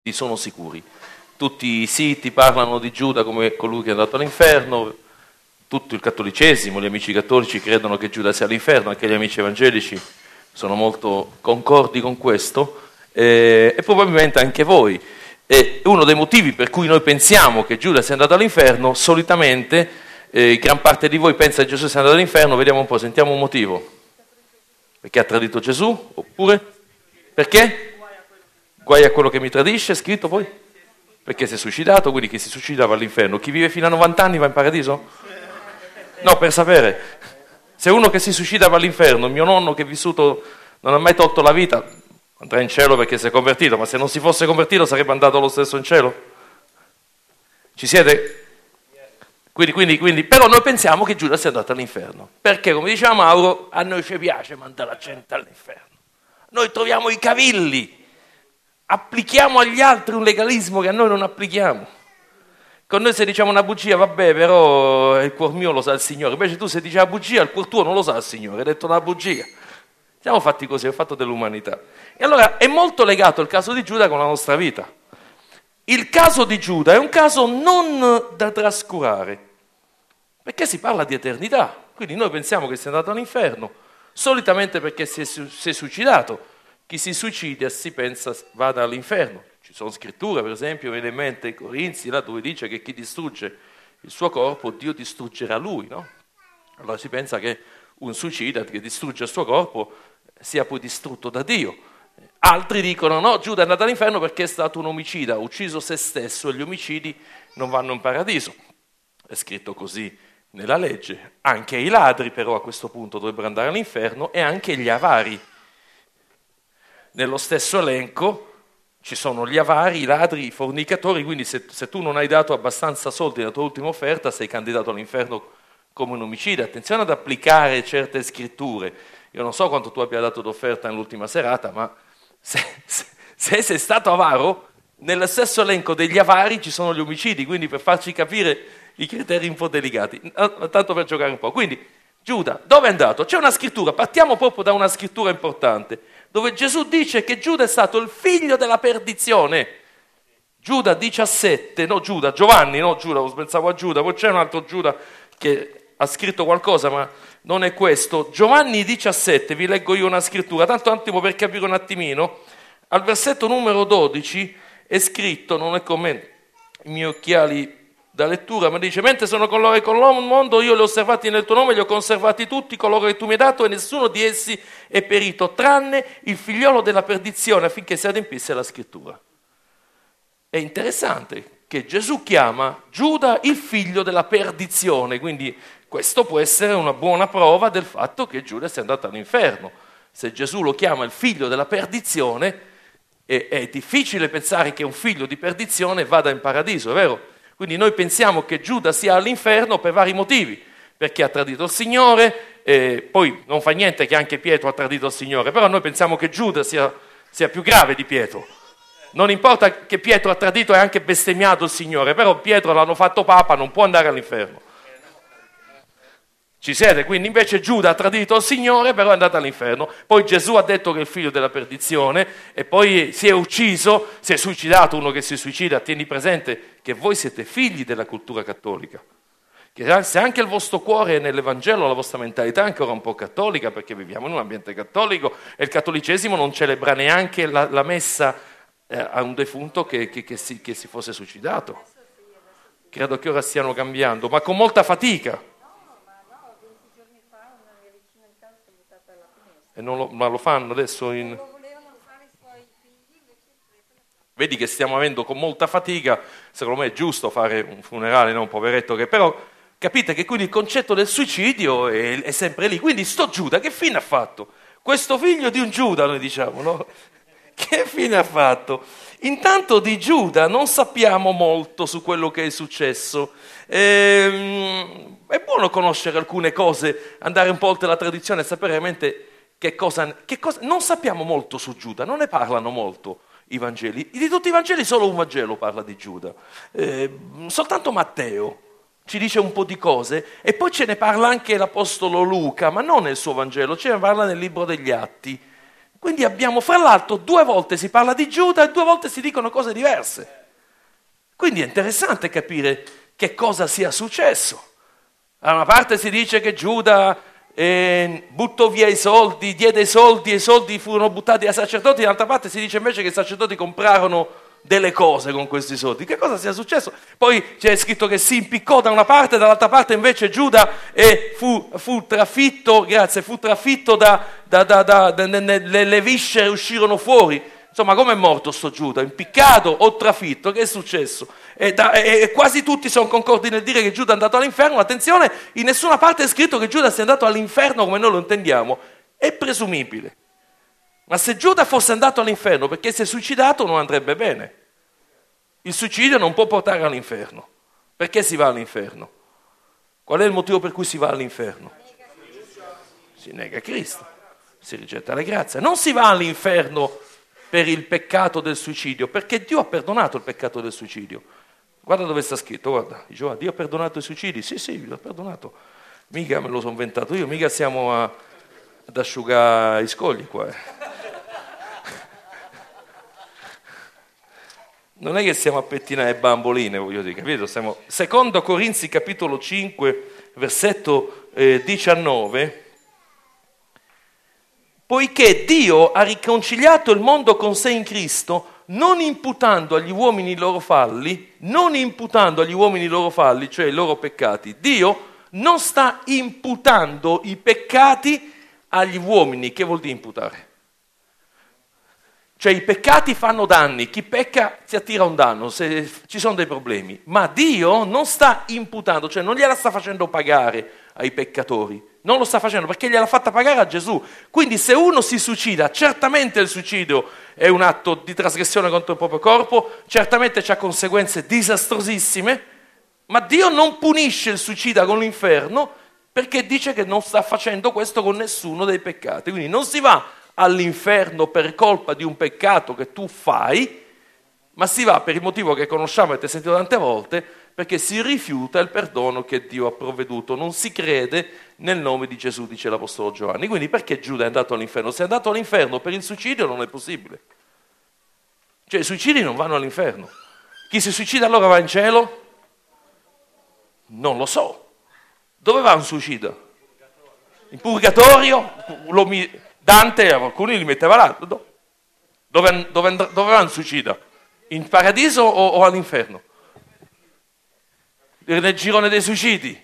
sono sicuri. Tutti i siti parlano di Giuda come colui che è andato all'inferno, tutto il cattolicesimo, gli amici cattolici credono che Giuda sia all'inferno, anche gli amici evangelici sono molto concordi con questo, e probabilmente anche voi. E uno dei motivi per cui noi pensiamo che Giuda sia andato all'inferno, solitamente gran parte di voi pensa che Gesù sia andato all'inferno, vediamo un po', sentiamo un motivo. Perché ha tradito Gesù? Oppure? Perché? Guai a quello che mi tradisce, è scritto poi? Perché si è suicidato, quindi chi si suicida va all'inferno. Chi vive fino a 90 anni va in paradiso? No, per sapere. Se uno che si suicida va all'inferno, mio nonno che è vissuto, non ha mai tolto la vita, andrà in cielo perché si è convertito, ma se non si fosse convertito sarebbe andato lo stesso in cielo? Ci siete? Quindi, però noi pensiamo che Giuda sia andato all'inferno, perché come diceva Mauro, a noi ci piace mandare la gente all'inferno. Noi troviamo i cavilli, applichiamo agli altri un legalismo che a noi non applichiamo. Con noi se diciamo una bugia, vabbè, però il cuor mio lo sa il Signore. Invece tu se dici la bugia, il cuor tuo non lo sa il Signore, hai detto una bugia. Siamo fatti così, è il fatto dell'umanità. E allora è molto legato il caso di Giuda con la nostra vita. Il caso di Giuda è un caso non da trascurare, perché si parla di eternità. Quindi noi pensiamo che sia andato all'inferno, solitamente perché si è suicidato. Chi si suicida si pensa vada all'inferno. Ci sono scritture, per esempio, viene in mente i Corinzi, là dove dice che chi distrugge il suo corpo, Dio distruggerà lui, no? Allora si pensa che un suicida che distrugge il suo corpo sia poi distrutto da Dio. Altri dicono no, Giuda è andato all'inferno perché è stato un omicida, ha ucciso se stesso e gli omicidi non vanno in paradiso. È scritto così nella legge. Anche i ladri però a questo punto dovrebbero andare all'inferno e anche gli avari. Nello stesso elenco ci sono gli avari, i ladri, i fornicatori, quindi se tu non hai dato abbastanza soldi nella tua ultima offerta sei candidato all'inferno come un omicida. Attenzione ad applicare certe scritture. Io non so quanto tu abbia dato d'offerta nell'ultima serata, ma se sei stato avaro, nel stesso elenco degli avari ci sono gli omicidi, quindi per farci capire i criteri un po' delicati, tanto per giocare un po'. Quindi Giuda, dove è andato? C'è una scrittura, partiamo proprio da una scrittura importante, dove Gesù dice che Giuda è stato il figlio della perdizione. Giuda 17, Giovanni, pensavo a Giuda, poi c'è un altro Giuda che ha scritto qualcosa, ma non è questo. Giovanni 17, vi leggo io una scrittura, tanto un attimo per capire un attimino, al versetto numero 12 è scritto, non è con me i miei occhiali da lettura, ma dice: mentre sono con loro e con l'uomo mondo, io li ho osservati nel tuo nome, li ho conservati tutti coloro che tu mi hai dato, e nessuno di essi è perito, tranne il figliolo della perdizione, affinché si adempisse la scrittura. È interessante che Gesù chiama Giuda il figlio della perdizione, quindi questo può essere una buona prova del fatto che Giuda sia andato all'inferno. Se Gesù lo chiama il figlio della perdizione, è difficile pensare che un figlio di perdizione vada in paradiso, è vero? Quindi noi pensiamo che Giuda sia all'inferno per vari motivi, perché ha tradito il Signore, poi non fa niente che anche Pietro ha tradito il Signore, però noi pensiamo che Giuda sia più grave di Pietro. Non importa che Pietro ha tradito e anche bestemmiato il Signore, però Pietro l'hanno fatto papa, non può andare all'inferno. Ci siete? Quindi invece Giuda ha tradito il Signore, però è andato all'inferno. Poi Gesù ha detto che è il figlio della perdizione e poi si è ucciso, si è suicidato. Uno che si suicida, tieni presente che voi siete figli della cultura cattolica. Che se anche il vostro cuore è nell'Evangelo, la vostra mentalità è ancora un po' cattolica, perché viviamo in un ambiente cattolico e il cattolicesimo non celebra neanche la messa a un defunto che si fosse suicidato. Credo che ora stiano cambiando, ma con molta fatica. E ma lo fanno adesso Vedi che stiamo avendo con molta fatica. Secondo me è giusto fare un funerale, non un poveretto che però capite che quindi il concetto del suicidio è sempre lì. Quindi sto Giuda che fine ha fatto? Questo figlio di un Giuda, noi diciamo, no? Che fine ha fatto? Intanto di Giuda non sappiamo molto su quello che è successo. È buono conoscere alcune cose, andare un po' oltre la tradizione e sapere veramente che cosa. Non sappiamo molto su Giuda, non ne parlano molto i Vangeli. Di tutti i Vangeli solo un Vangelo parla di Giuda. Soltanto Matteo ci dice un po' di cose e poi ce ne parla anche l'Apostolo Luca, ma non nel suo Vangelo, ce ne parla nel libro degli Atti. Quindi abbiamo, fra l'altro, 2 volte si parla di Giuda e 2 volte si dicono cose diverse. Quindi è interessante capire che cosa sia successo. Da una parte si dice che Giuda buttò via i soldi, diede i soldi e i soldi furono buttati ai sacerdoti, dall'altra parte si dice invece che i sacerdoti comprarono delle cose con questi soldi. Che cosa sia successo? Poi c'è scritto che si impiccò da una parte, dall'altra parte invece Giuda fu trafitto, le viscere uscirono fuori. Insomma, come è morto sto Giuda? Impiccato o trafitto? Che è successo? E quasi tutti sono concordi nel dire che Giuda è andato all'inferno. Attenzione, in nessuna parte è scritto che Giuda sia andato all'inferno come noi lo intendiamo. È presumibile. Ma se Giuda fosse andato all'inferno perché si è suicidato, non andrebbe bene. Il suicidio non può portare all'inferno. Perché si va all'inferno? Qual è il motivo per cui si va all'inferno? Si nega Cristo, si rigetta le grazie. Non si va all'inferno per il peccato del suicidio, perché Dio ha perdonato il peccato del suicidio. Guarda dove sta scritto, guarda, dice, Dio ha perdonato i suicidi? Sì, l'ha perdonato. Mica me lo sono inventato io, mica siamo ad asciugare i scogli qua. Non è che stiamo a pettinare bamboline, voglio dire, capito? Secondo Corinzi capitolo 5, versetto 19, poiché Dio ha riconciliato il mondo con sé in Cristo, non imputando agli uomini i loro falli, cioè i loro peccati. Dio non sta imputando i peccati agli uomini. Che vuol dire imputare? Cioè i peccati fanno danni, chi pecca si attira un danno, se ci sono dei problemi. Ma Dio non sta imputando, cioè non gliela sta facendo pagare ai peccatori. Non lo sta facendo perché gliel'ha fatta pagare a Gesù. Quindi se uno si suicida, certamente il suicidio è un atto di trasgressione contro il proprio corpo, certamente ha conseguenze disastrosissime, ma Dio non punisce il suicida con l'inferno perché dice che non sta facendo questo con nessuno dei peccati. Quindi non si va all'inferno per colpa di un peccato che tu fai, ma si va per il motivo che conosciamo e avete sentito tante volte, perché si rifiuta il perdono che Dio ha provveduto, non si crede nel nome di Gesù, dice l'Apostolo Giovanni. Quindi perché Giuda è andato all'inferno? Se è andato all'inferno per il suicidio non è possibile. Cioè i suicidi non vanno all'inferno. Chi si suicida allora va in cielo? Non lo so. Dove va un suicida? In purgatorio? Dante, alcuni li metteva là. Dove va un suicida? In paradiso o all'inferno? Nel girone dei suicidi?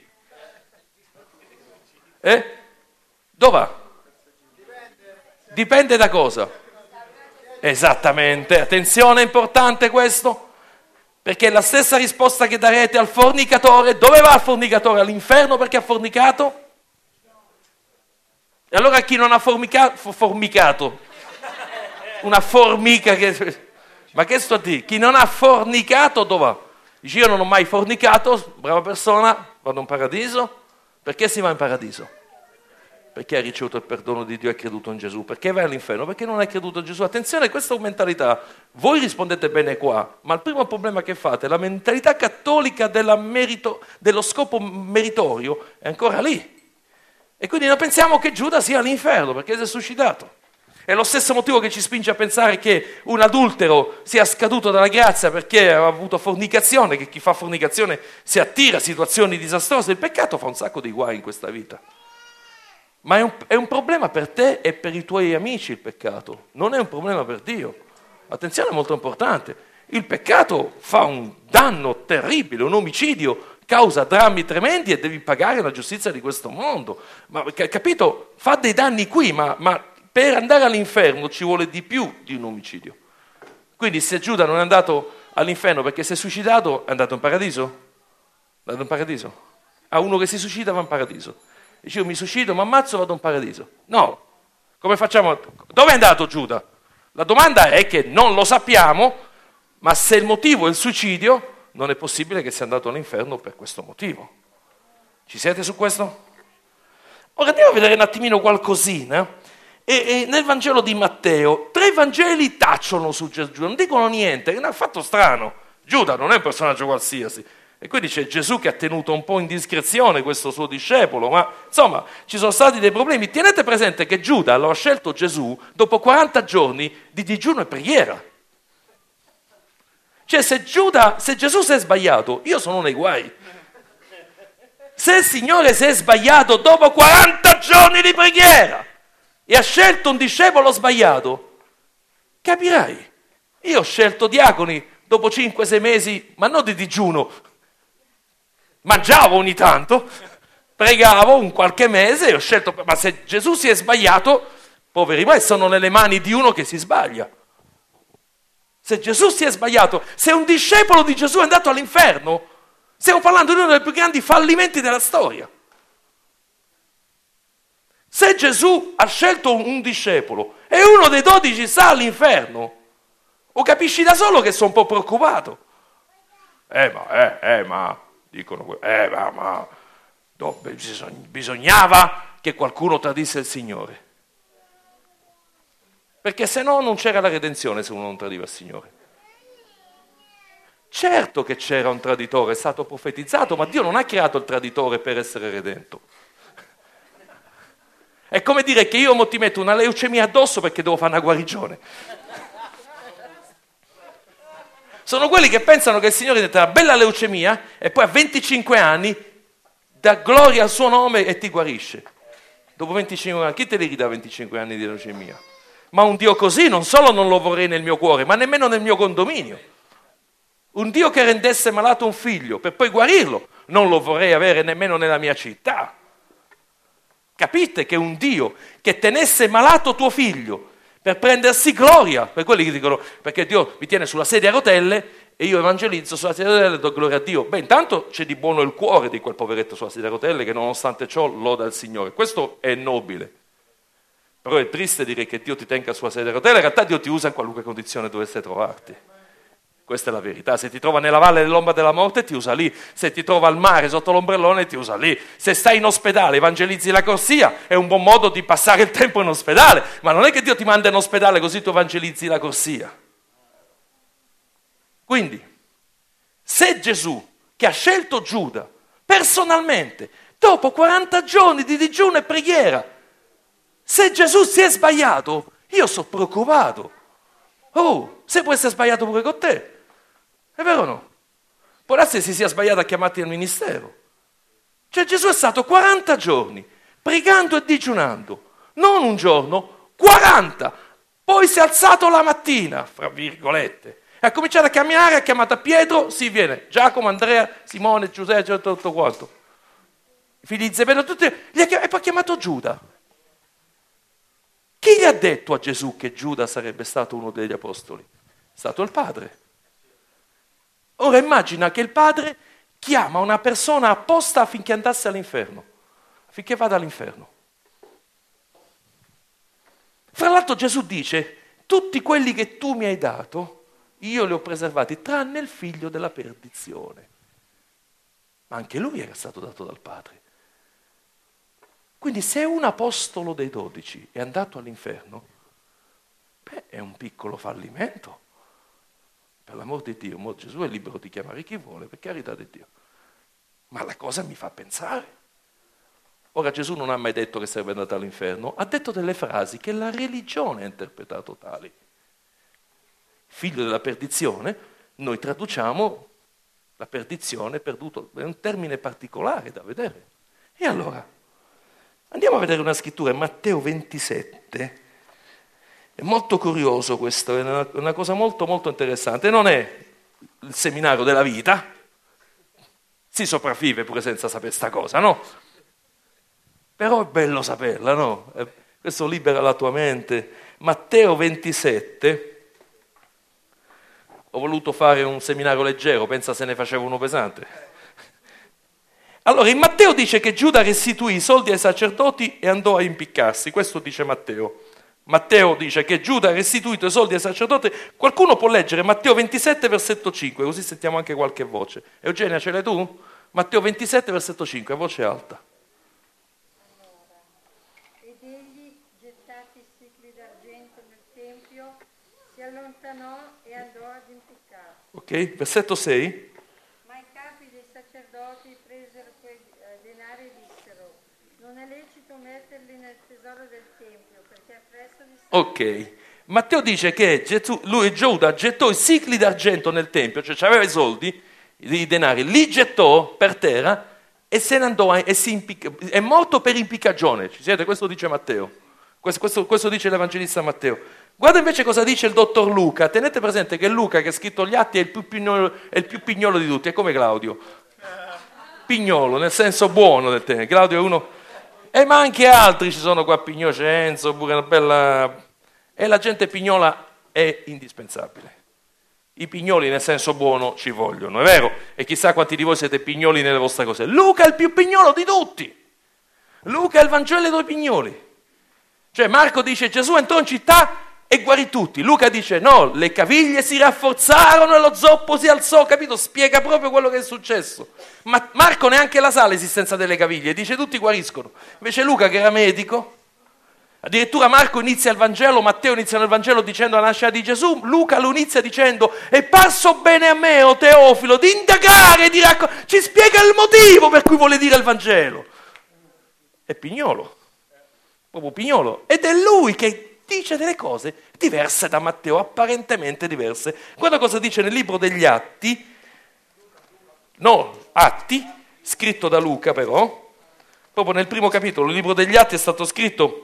Dove? Dipende da cosa? Esattamente, attenzione, è importante questo, perché è la stessa risposta che darete al fornicatore. Dove va il fornicatore? All'inferno perché ha fornicato? E allora chi non ha formicato? Una formica che... Ma che sto a dire? Chi non ha fornicato dove va? Dice io non ho mai fornicato, brava persona, vado in paradiso. Perché si va in paradiso? Perché hai ricevuto il perdono di Dio e hai creduto in Gesù. Perché vai all'inferno? Perché non hai creduto in Gesù. Attenzione, questa è una mentalità. Voi rispondete bene qua, ma il primo problema che fate, la mentalità cattolica dello scopo meritorio è ancora lì. E quindi noi pensiamo che Giuda sia all'inferno perché si è suicidato. È lo stesso motivo che ci spinge a pensare che un adultero sia scaduto dalla grazia perché ha avuto fornicazione, che chi fa fornicazione si attira a situazioni disastrose. Il peccato fa un sacco di guai in questa vita. Ma è un problema per te e per i tuoi amici il peccato, non è un problema per Dio. Attenzione, è molto importante. Il peccato fa un danno terribile, un omicidio, causa drammi tremendi e devi pagare la giustizia di questo mondo. Ma capito? Fa dei danni qui, ma per andare all'inferno ci vuole di più di un omicidio. Quindi se Giuda non è andato all'inferno perché si è suicidato, è andato in paradiso? È andato in paradiso? A uno che si suicida va in paradiso. Dice io mi suicido, mi ammazzo, vado in paradiso. No, come facciamo? Dove è andato Giuda? La domanda è che non lo sappiamo, ma se il motivo è il suicidio, non è possibile che sia andato all'inferno per questo motivo. Ci siete su questo? Ora andiamo a vedere un attimino qualcosina. E nel Vangelo di Matteo, 3 Vangeli tacciono su Gesù, non dicono niente, che è un fatto strano. Giuda non è un personaggio qualsiasi. E quindi c'è Gesù che ha tenuto un po' in discrezione questo suo discepolo, ma insomma ci sono stati dei problemi. Tenete presente che Giuda lo ha scelto Gesù dopo 40 giorni di digiuno e preghiera. Cioè se Gesù si è sbagliato, io sono nei guai. Se il Signore si è sbagliato dopo 40 giorni di preghiera e ha scelto un discepolo sbagliato, capirai. Io ho scelto diaconi dopo 5-6 mesi, ma non di digiuno. Mangiavo ogni tanto, pregavo un qualche mese e ho scelto, ma se Gesù si è sbagliato, poveri mai sono nelle mani di uno che si sbaglia. Se Gesù si è sbagliato, se un discepolo di Gesù è andato all'inferno, stiamo parlando di uno dei più grandi fallimenti della storia. Se Gesù ha scelto un discepolo e uno dei 12 sta all'inferno, o capisci da solo che sono un po' preoccupato. Dicono, bisognava che qualcuno tradisse il Signore. Perché se no non c'era la redenzione se uno non tradiva il Signore. Certo che c'era un traditore, è stato profetizzato, ma Dio non ha creato il traditore per essere redento. È come dire che io mo ti metto una leucemia addosso perché devo fare una guarigione. Sono quelli che pensano che il Signore detta una bella leucemia e poi a 25 anni dà gloria al suo nome e ti guarisce. Dopo 25 anni, chi te li ridà 25 anni di leucemia? Ma un Dio così non solo non lo vorrei nel mio cuore, ma nemmeno nel mio condominio. Un Dio che rendesse malato un figlio per poi guarirlo, non lo vorrei avere nemmeno nella mia città. Capite che un Dio che tenesse malato tuo figlio per prendersi gloria, per quelli che dicono perché Dio mi tiene sulla sedia a rotelle e io evangelizzo sulla sedia a rotelle e do gloria a Dio. Beh, intanto c'è di buono il cuore di quel poveretto sulla sedia a rotelle che nonostante ciò loda il Signore. Questo è nobile. Però è triste dire che Dio ti tenga sulla sedia a rotelle, in realtà Dio ti usa in qualunque condizione dovesse trovarti. Questa è la verità. Se ti trova nella valle dell'ombra della morte ti usa lì, se ti trova al mare sotto l'ombrellone ti usa lì, se stai in ospedale evangelizzi la corsia, è un buon modo di passare il tempo in ospedale, ma non è che Dio ti manda in ospedale così tu evangelizzi la corsia. Quindi, se Gesù, che ha scelto Giuda personalmente, dopo 40 giorni di digiuno e preghiera, se Gesù si è sbagliato, io sono preoccupato. Oh, se può essere sbagliato pure con te. È vero o no? Può darsi si sia sbagliato a chiamarti al ministero. Cioè Gesù è stato 40 giorni pregando e digiunando, non un giorno, 40. Poi si è alzato la mattina, fra virgolette, e ha cominciato a camminare, ha chiamato a Pietro, sì viene, Giacomo, Andrea, Simone, Giuseppe, tutto quanto. I figli di Zebedeo, tutti, e poi ha chiamato Giuda. Chi gli ha detto a Gesù che Giuda sarebbe stato uno degli apostoli? È stato il padre. Ora immagina che il padre chiama una persona apposta affinché andasse all'inferno, affinché vada all'inferno. Fra l'altro Gesù dice, tutti quelli che tu mi hai dato, io li ho preservati, tranne il figlio della perdizione. Ma anche lui era stato dato dal padre. Quindi se un apostolo dei 12 è andato all'inferno, è un piccolo fallimento. Per l'amor di Dio, Gesù è libero di chiamare chi vuole, per carità di Dio. Ma la cosa mi fa pensare. Ora Gesù non ha mai detto che sarebbe andato all'inferno, ha detto delle frasi che la religione ha interpretato tali. Figlio della perdizione, noi traduciamo la perdizione, perduto, è un termine particolare da vedere. E allora, andiamo a vedere una scrittura, Matteo 27. È molto curioso questo, è una cosa molto molto interessante. Non è il seminario della vita, si sopravvive pure senza sapere sta cosa, no? Però è bello saperla, no? Questo libera la tua mente. Matteo 27, ho voluto fare un seminario leggero, pensa se ne facevo uno pesante. Allora, in Matteo dice che Giuda restituì i soldi ai sacerdoti e andò a impiccarsi, questo dice Matteo. Matteo dice che Giuda ha restituito i soldi ai sacerdoti. Qualcuno può leggere Matteo 27, versetto 5, così sentiamo anche qualche voce. Eugenia, ce l'hai tu? Matteo 27, versetto 5, a voce alta. Ed egli, gettati i sicli d'argento nel tempio, si allontanò e andò ad impiccarsi. Ok, versetto 6. Ma i capi dei d'oro del Tempio, perché appresso di Ok. Matteo dice che Giuda gettò i sicli d'argento nel Tempio, cioè aveva i soldi, i denari, li gettò per terra e se ne andò e è morto per impiccagione. Ci siete? Questo dice Matteo. Questo dice l'Evangelista Matteo. Guarda invece cosa dice il dottor Luca. Tenete presente che Luca, che ha scritto gli atti, è il più pignolo di tutti, è come Claudio. Pignolo, nel senso buono del termine. Claudio è uno... ma anche altri ci sono qua, Pignocenzo, pure una bella... E la gente pignola è indispensabile. I pignoli nel senso buono ci vogliono, è vero? E chissà quanti di voi siete pignoli nelle vostre cose. Luca è il più pignolo di tutti. Luca è il Vangelo dei pignoli. Cioè Marco dice Gesù entrò in città e guarì tutti. Luca dice no, le caviglie si rafforzarono e lo zoppo si alzò, capito? Spiega proprio quello che è successo. Ma Marco neanche la sa l'esistenza delle caviglie, dice tutti guariscono. Invece Luca, che era medico, addirittura Marco inizia il Vangelo, Matteo inizia il Vangelo dicendo la nascita di Gesù, Luca lo inizia dicendo è parso bene a me, o Teofilo, di indagare, di ci spiega il motivo per cui vuole dire il Vangelo. È pignolo, proprio pignolo, ed è lui che dice delle cose diverse da Matteo, apparentemente diverse. Guarda cosa dice nel libro degli Atti, scritto da Luca però, proprio nel primo capitolo. Il libro degli Atti è stato scritto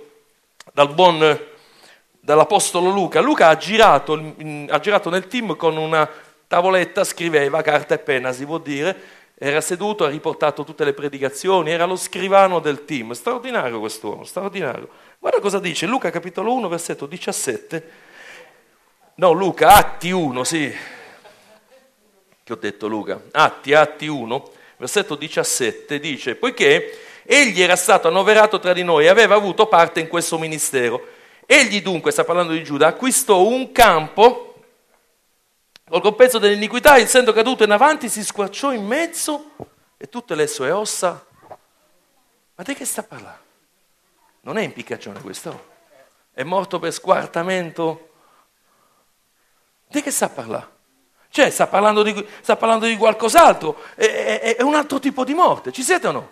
dall'apostolo Luca. Luca ha girato nel team con una tavoletta, scriveva, carta e penna si può dire, era seduto, ha riportato tutte le predicazioni, era lo scrivano del team. Straordinario quest'uomo, straordinario. Guarda cosa dice Luca capitolo 1 versetto 17. No, Luca, Atti 1, sì. Che ho detto Luca? Atti 1, versetto 17, dice: poiché egli era stato annoverato tra di noi e aveva avuto parte in questo ministero. Egli dunque, sta parlando di Giuda, acquistò un campo col compenso dell'iniquità, essendo caduto in avanti, si squarciò in mezzo e tutte le sue ossa. Ma di che sta parlando? Non è impiccagione questo? È morto per squartamento? Di che sta parlando? Cioè, sta parlando di qualcos'altro, è un altro tipo di morte, ci siete o no?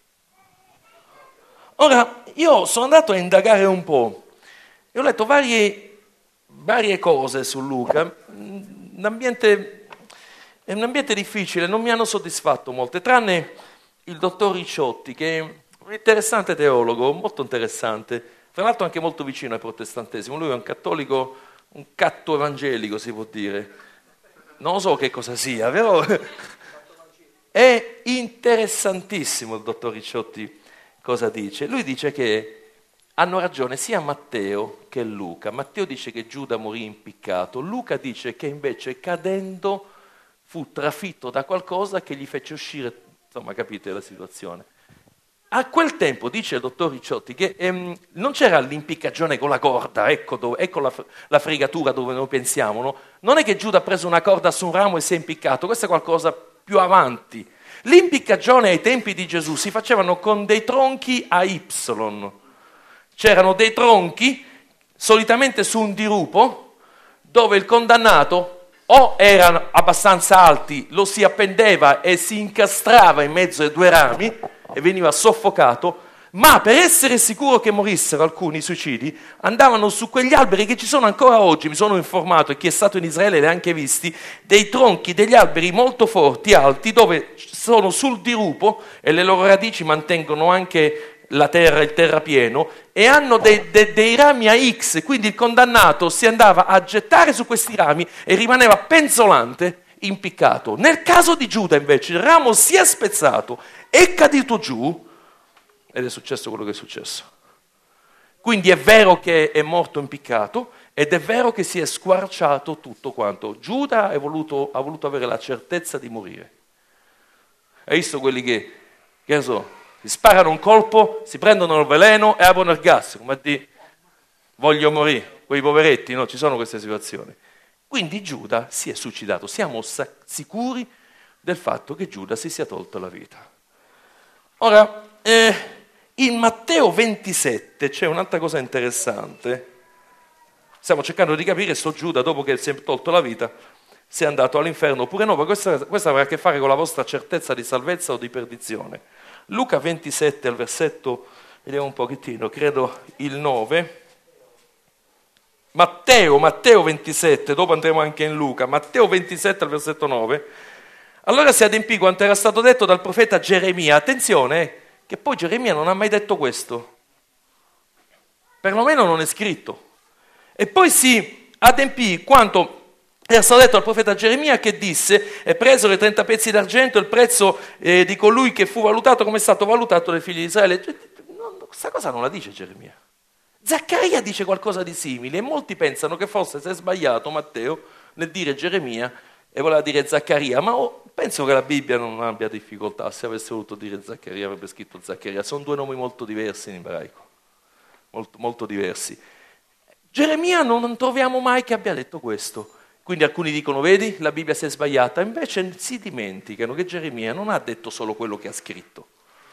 Ora, io sono andato a indagare un po' e ho letto varie cose su Luca. È un ambiente difficile, non mi hanno soddisfatto molte, tranne il dottor Ricciotti, che è un interessante teologo, molto interessante, tra l'altro anche molto vicino al protestantesimo. Lui è un cattolico, un catto evangelico si può dire, non so che cosa sia, però è interessantissimo il dottor Ricciotti cosa dice. Lui dice che hanno ragione sia Matteo che Luca. Matteo dice che Giuda morì impiccato, Luca dice che invece cadendo fu trafitto da qualcosa che gli fece uscire, insomma capite la situazione. A quel tempo, dice il dottor Ricciotti, che non c'era l'impiccagione con la corda, ecco la fregatura dove noi pensiamo, no? Non è che Giuda ha preso una corda su un ramo e si è impiccato, questo è qualcosa più avanti. L'impiccagione ai tempi di Gesù si facevano con dei tronchi a Y. C'erano dei tronchi, solitamente su un dirupo, dove il condannato o erano abbastanza alti, lo si appendeva e si incastrava in mezzo ai due rami e veniva soffocato, ma per essere sicuro che morissero alcuni suicidi, andavano su quegli alberi che ci sono ancora oggi, mi sono informato e chi è stato in Israele li ha anche visti, dei tronchi degli alberi molto forti, alti, dove sono sul dirupo e le loro radici mantengono anche la terra, il terrapieno, e hanno dei rami a X, quindi il condannato si andava a gettare su questi rami e rimaneva penzolante, impiccato. Nel caso di Giuda invece il ramo si è spezzato, è caduto giù ed è successo quello che è successo. Quindi è vero che è morto impiccato ed è vero che si è squarciato tutto quanto. Giuda ha voluto avere la certezza di morire. Hai visto quelli che ne so, si sparano un colpo, si prendono il veleno e aprono il gas, come a dire voglio morire, quei poveretti, no? Ci sono queste situazioni. Quindi Giuda si è suicidato, siamo sicuri del fatto che Giuda si sia tolto la vita. Ora, in Matteo 27 c'è un'altra cosa interessante. Stiamo cercando di capire sto Giuda, dopo che si è tolto la vita, se è andato all'inferno oppure no, ma questo avrà a che fare con la vostra certezza di salvezza o di perdizione. Luca 27 al versetto Vediamo un pochettino, credo il 9. Matteo 27, dopo andremo anche in Luca, Matteo 27 al versetto 9. Allora si adempì quanto era stato detto dal profeta Geremia. Attenzione, che poi Geremia non ha mai detto questo, perlomeno non è scritto. E poi si adempì quanto era stato detto dal profeta Geremia, che disse: e presero i 30 pezzi d'argento, il prezzo di colui che fu valutato come è stato valutato dai figli di Israele. Questa cosa non la dice Geremia. Zaccaria dice qualcosa di simile e molti pensano che forse si è sbagliato Matteo nel dire Geremia e voleva dire Zaccaria, ma penso che la Bibbia non abbia difficoltà. Se avesse voluto dire Zaccaria avrebbe scritto Zaccaria. Sono due nomi molto diversi in ebraico, molto, molto diversi. Geremia non troviamo mai che abbia detto questo. Quindi alcuni dicono, vedi, la Bibbia si è sbagliata, invece si dimenticano che Geremia non ha detto solo quello che ha scritto.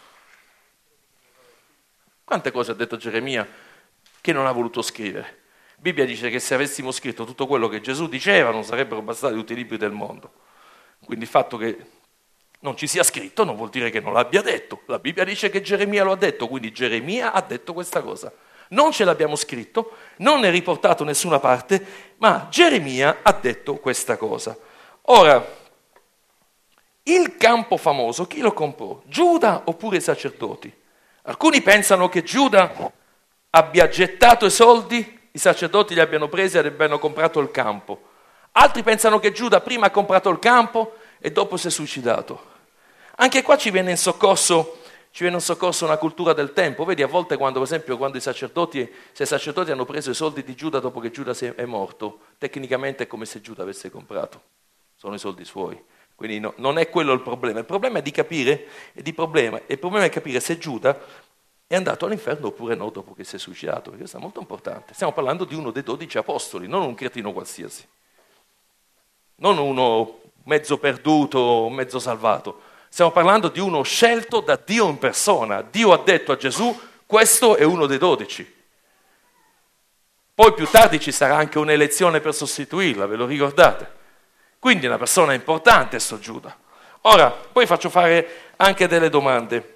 Quante cose ha detto Geremia che non ha voluto scrivere? La Bibbia dice che se avessimo scritto tutto quello che Gesù diceva non sarebbero bastati tutti i libri del mondo. Quindi il fatto che non ci sia scritto non vuol dire che non l'abbia detto. La Bibbia dice che Geremia lo ha detto, quindi Geremia ha detto questa cosa. Non ce l'abbiamo scritto, non è riportato da nessuna parte, ma Geremia ha detto questa cosa. Ora, il campo famoso, chi lo comprò? Giuda oppure i sacerdoti? Alcuni pensano che Giuda abbia gettato i soldi, i sacerdoti li abbiano presi e abbiano comprato il campo. Altri pensano che Giuda prima ha comprato il campo e dopo si è suicidato. Anche qua ci viene in soccorso una cultura del tempo. Vedi, a volte quando, per esempio, se i sacerdoti hanno preso i soldi di Giuda dopo che Giuda è morto, tecnicamente è come se Giuda avesse comprato. Sono i soldi suoi. Quindi non è quello il problema. Il problema è di capire, il problema è capire se Giuda è andato all'inferno oppure no dopo che si è suicidato, perché questo è molto importante. Stiamo parlando di uno dei 12 apostoli, non un cretino qualsiasi. Non uno mezzo perduto, mezzo salvato. Stiamo parlando di uno scelto da Dio in persona. Dio ha detto a Gesù, questo è uno dei 12. Poi più tardi ci sarà anche un'elezione per sostituirla, ve lo ricordate? Quindi è una persona importante sto Giuda. Ora, poi faccio fare anche delle domande.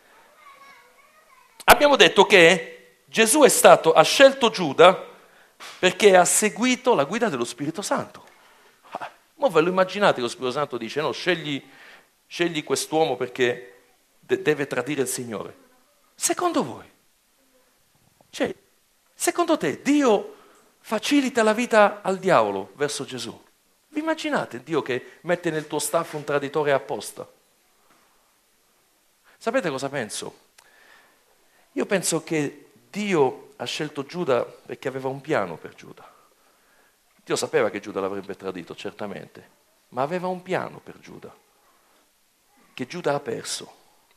Abbiamo detto che Gesù ha scelto Giuda perché ha seguito la guida dello Spirito Santo. Ma ve lo immaginate che lo Spirito Santo dice, no, scegli quest'uomo perché deve tradire il Signore. Secondo voi? Cioè, secondo te Dio facilita la vita al diavolo verso Gesù? Vi immaginate Dio che mette nel tuo staff un traditore apposta? Sapete cosa penso? Io penso che Dio ha scelto Giuda perché aveva un piano per Giuda. Dio sapeva che Giuda l'avrebbe tradito, certamente, ma aveva un piano per Giuda, che Giuda ha perso.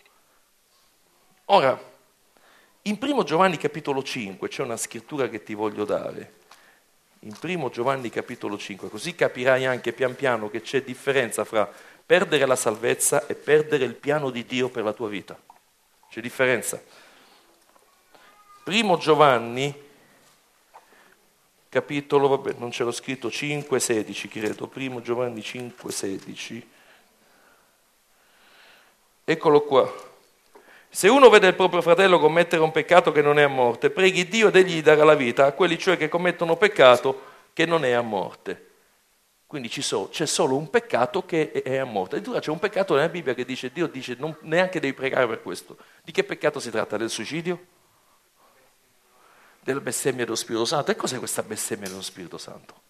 Ora, in 1 Giovanni capitolo 5 c'è una scrittura che ti voglio dare. In 1 Giovanni capitolo 5, così capirai anche pian piano che c'è differenza fra perdere la salvezza e perdere il piano di Dio per la tua vita. C'è differenza. 1 Giovanni, capitolo, non ce l'ho scritto, 5,16 credo, 1 Giovanni 5,16. Eccolo qua. Se uno vede il proprio fratello commettere un peccato che non è a morte, preghi Dio ed egli gli darà la vita a quelli cioè che commettono peccato che non è a morte. Quindi c'è solo un peccato che è a morte. Addirittura c'è un peccato nella Bibbia che Dio dice neanche devi pregare per questo. Di che peccato si tratta? Del suicidio? Della bestemmia dello Spirito Santo. E cos'è questa bestemmia dello Spirito Santo?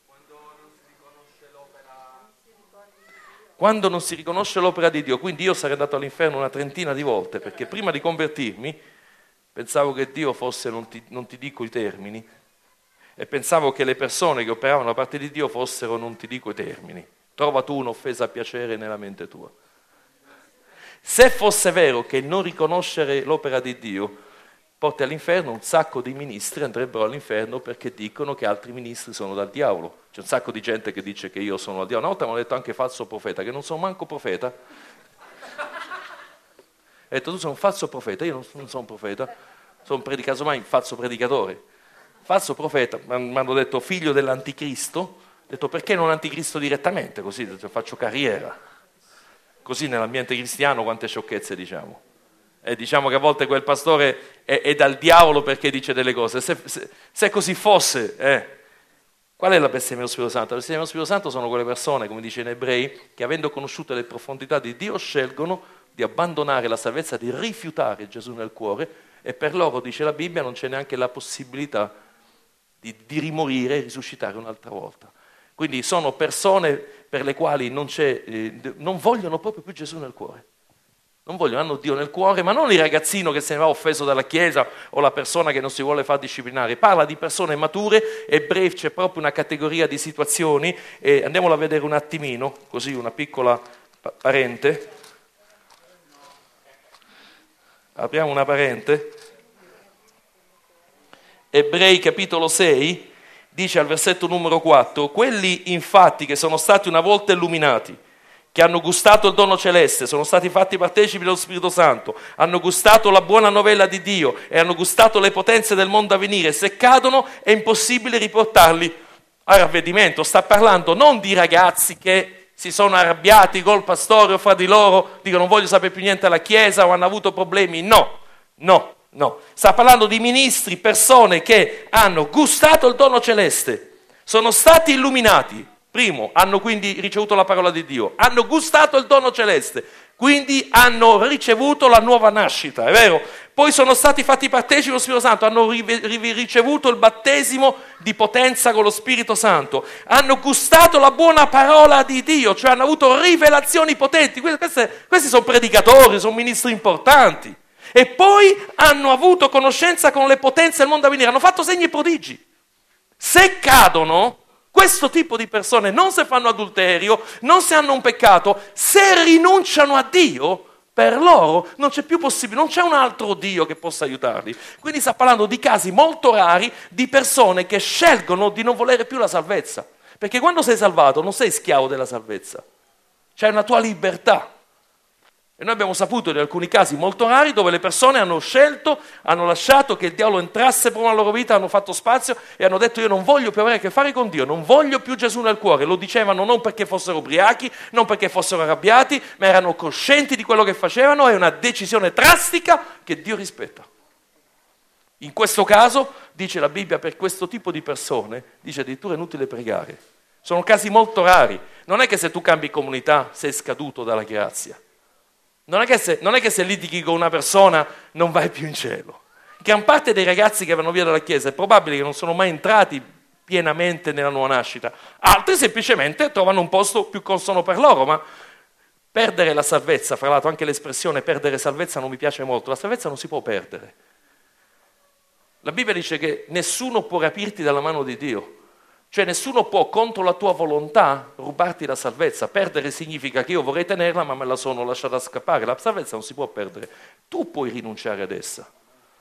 Quando non si riconosce l'opera di Dio. Quindi io sarei andato all'inferno una trentina di volte, perché prima di convertirmi pensavo che Dio fosse, non ti dico i termini, e pensavo che le persone che operavano da parte di Dio fossero, non ti dico i termini, trova tu un'offesa a piacere nella mente tua. Se fosse vero che non riconoscere l'opera di Dio porta all'inferno, un sacco di ministri andrebbero all'inferno perché dicono che altri ministri sono dal diavolo. C'è un sacco di gente che dice che io sono dal diavolo. Una volta mi hanno detto anche falso profeta, che non sono manco profeta. Ho detto, tu sei un falso profeta. Io non sono un profeta, sono casomai un falso predicatore. Falso profeta, mi hanno detto figlio dell'anticristo. Ho detto, perché non anticristo direttamente? Così faccio carriera. Così nell'ambiente cristiano quante sciocchezze diciamo. E diciamo che a volte quel pastore è dal diavolo perché dice delle cose. Se così fosse, qual è la bestemmia dello Spirito Santo? La bestemmia dello Spirito Santo sono quelle persone, come dice in Ebrei, che avendo conosciuto le profondità di Dio scelgono di abbandonare la salvezza, di rifiutare Gesù nel cuore, e per loro, dice la Bibbia, non c'è neanche la possibilità di rimorire e risuscitare un'altra volta. Quindi sono persone per le quali non vogliono proprio più Gesù nel cuore. Non vogliono, hanno Dio nel cuore, ma non il ragazzino che se ne va offeso dalla Chiesa o la persona che non si vuole far disciplinare. Parla di persone mature. Ebrei c'è proprio una categoria di situazioni, e andiamola a vedere un attimino, così una piccola parente. Apriamo una parente. Ebrei capitolo 6 dice al versetto numero 4: quelli infatti che sono stati una volta illuminati, che hanno gustato il dono celeste, sono stati fatti partecipi dello Spirito Santo, hanno gustato la buona novella di Dio e hanno gustato le potenze del mondo a venire, se cadono è impossibile riportarli al ravvedimento. Sta parlando non di ragazzi che si sono arrabbiati col pastore o fra di loro, dicono non voglio sapere più niente della Chiesa o hanno avuto problemi, no. Sta parlando di ministri, persone che hanno gustato il dono celeste, sono stati illuminati. Primo, hanno quindi ricevuto la parola di Dio, hanno gustato il dono celeste, quindi hanno ricevuto la nuova nascita, è vero? Poi sono stati fatti partecipi dello Spirito Santo, hanno ricevuto il battesimo di potenza con lo Spirito Santo, hanno gustato la buona parola di Dio, cioè hanno avuto rivelazioni potenti. Questi sono predicatori, sono ministri importanti. E poi hanno avuto conoscenza con le potenze del mondo a venire, hanno fatto segni e prodigi. Se cadono, questo tipo di persone, non se fanno adulterio, non se hanno un peccato, se rinunciano a Dio, per loro non c'è più possibile, non c'è un altro Dio che possa aiutarli. Quindi sta parlando di casi molto rari di persone che scelgono di non volere più la salvezza. Perché quando sei salvato non sei schiavo della salvezza, c'è una tua libertà. E noi abbiamo saputo di alcuni casi molto rari dove le persone hanno scelto, hanno lasciato che il diavolo entrasse proprio nella loro vita, hanno fatto spazio e hanno detto io non voglio più avere a che fare con Dio, non voglio più Gesù nel cuore. Lo dicevano non perché fossero ubriachi, non perché fossero arrabbiati, ma erano coscienti di quello che facevano. È una decisione drastica che Dio rispetta. In questo caso, dice la Bibbia, per questo tipo di persone, dice addirittura è inutile pregare. Sono casi molto rari. Non è che se tu cambi comunità sei scaduto dalla grazia. Non è che se litighi con una persona non vai più in cielo. Gran parte dei ragazzi che vanno via dalla Chiesa è probabile che non sono mai entrati pienamente nella nuova nascita. Altri semplicemente trovano un posto più consono per loro, ma perdere la salvezza, fra l'altro anche l'espressione perdere salvezza non mi piace molto, la salvezza non si può perdere. La Bibbia dice che nessuno può rapirti dalla mano di Dio. Cioè nessuno può contro la tua volontà rubarti la salvezza. Perdere significa che io vorrei tenerla ma me la sono lasciata scappare. La salvezza non si può perdere, tu puoi rinunciare ad essa.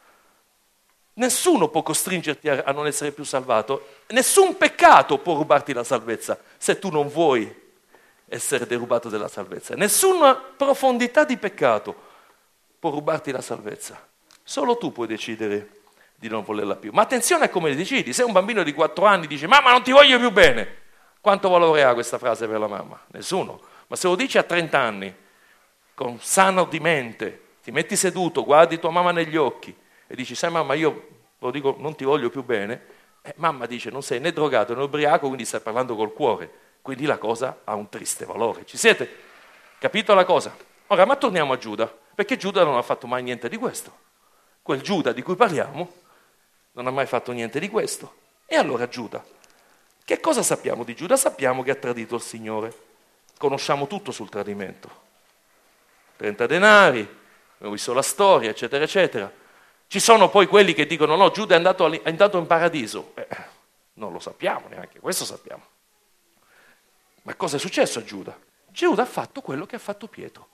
Nessuno può costringerti a non essere più salvato, nessun peccato può rubarti la salvezza se tu non vuoi essere derubato della salvezza. Nessuna profondità di peccato può rubarti la salvezza, solo tu puoi decidere di non volerla più. Ma attenzione a come le decidi. Se un bambino di 4 anni dice mamma non ti voglio più bene, quanto valore ha questa frase per la mamma? Nessuno. Ma se lo dici a 30 anni, con sano di mente, ti metti seduto, guardi tua mamma negli occhi e dici sai mamma io lo dico non ti voglio più bene, mamma dice non sei né drogato né ubriaco, quindi stai parlando col cuore, quindi la cosa ha un triste valore. Ci siete? Capito la cosa? Ora ma torniamo a Giuda, perché Giuda non ha fatto mai niente di questo. Quel Giuda di cui parliamo non ha mai fatto niente di questo. E allora Giuda, che cosa sappiamo di Giuda? Sappiamo che ha tradito il Signore. Conosciamo tutto sul tradimento. 30 denari, abbiamo visto la storia, eccetera, eccetera. Ci sono poi quelli che dicono no, Giuda è andato in paradiso. Non lo sappiamo neanche, questo sappiamo. Ma cosa è successo a Giuda? Giuda ha fatto quello che ha fatto Pietro.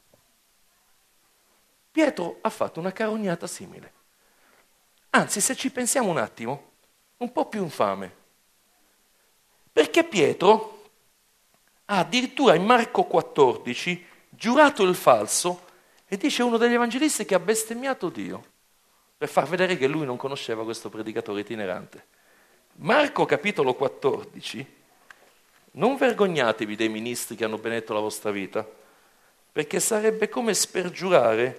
Pietro ha fatto una carognata simile. Anzi, se ci pensiamo un attimo, un po' più infame. Perché Pietro ha addirittura in Marco 14 giurato il falso e dice uno degli evangelisti che ha bestemmiato Dio, per far vedere che lui non conosceva questo predicatore itinerante. Marco capitolo 14, non vergognatevi dei ministri che hanno benedetto la vostra vita, perché sarebbe come spergiurare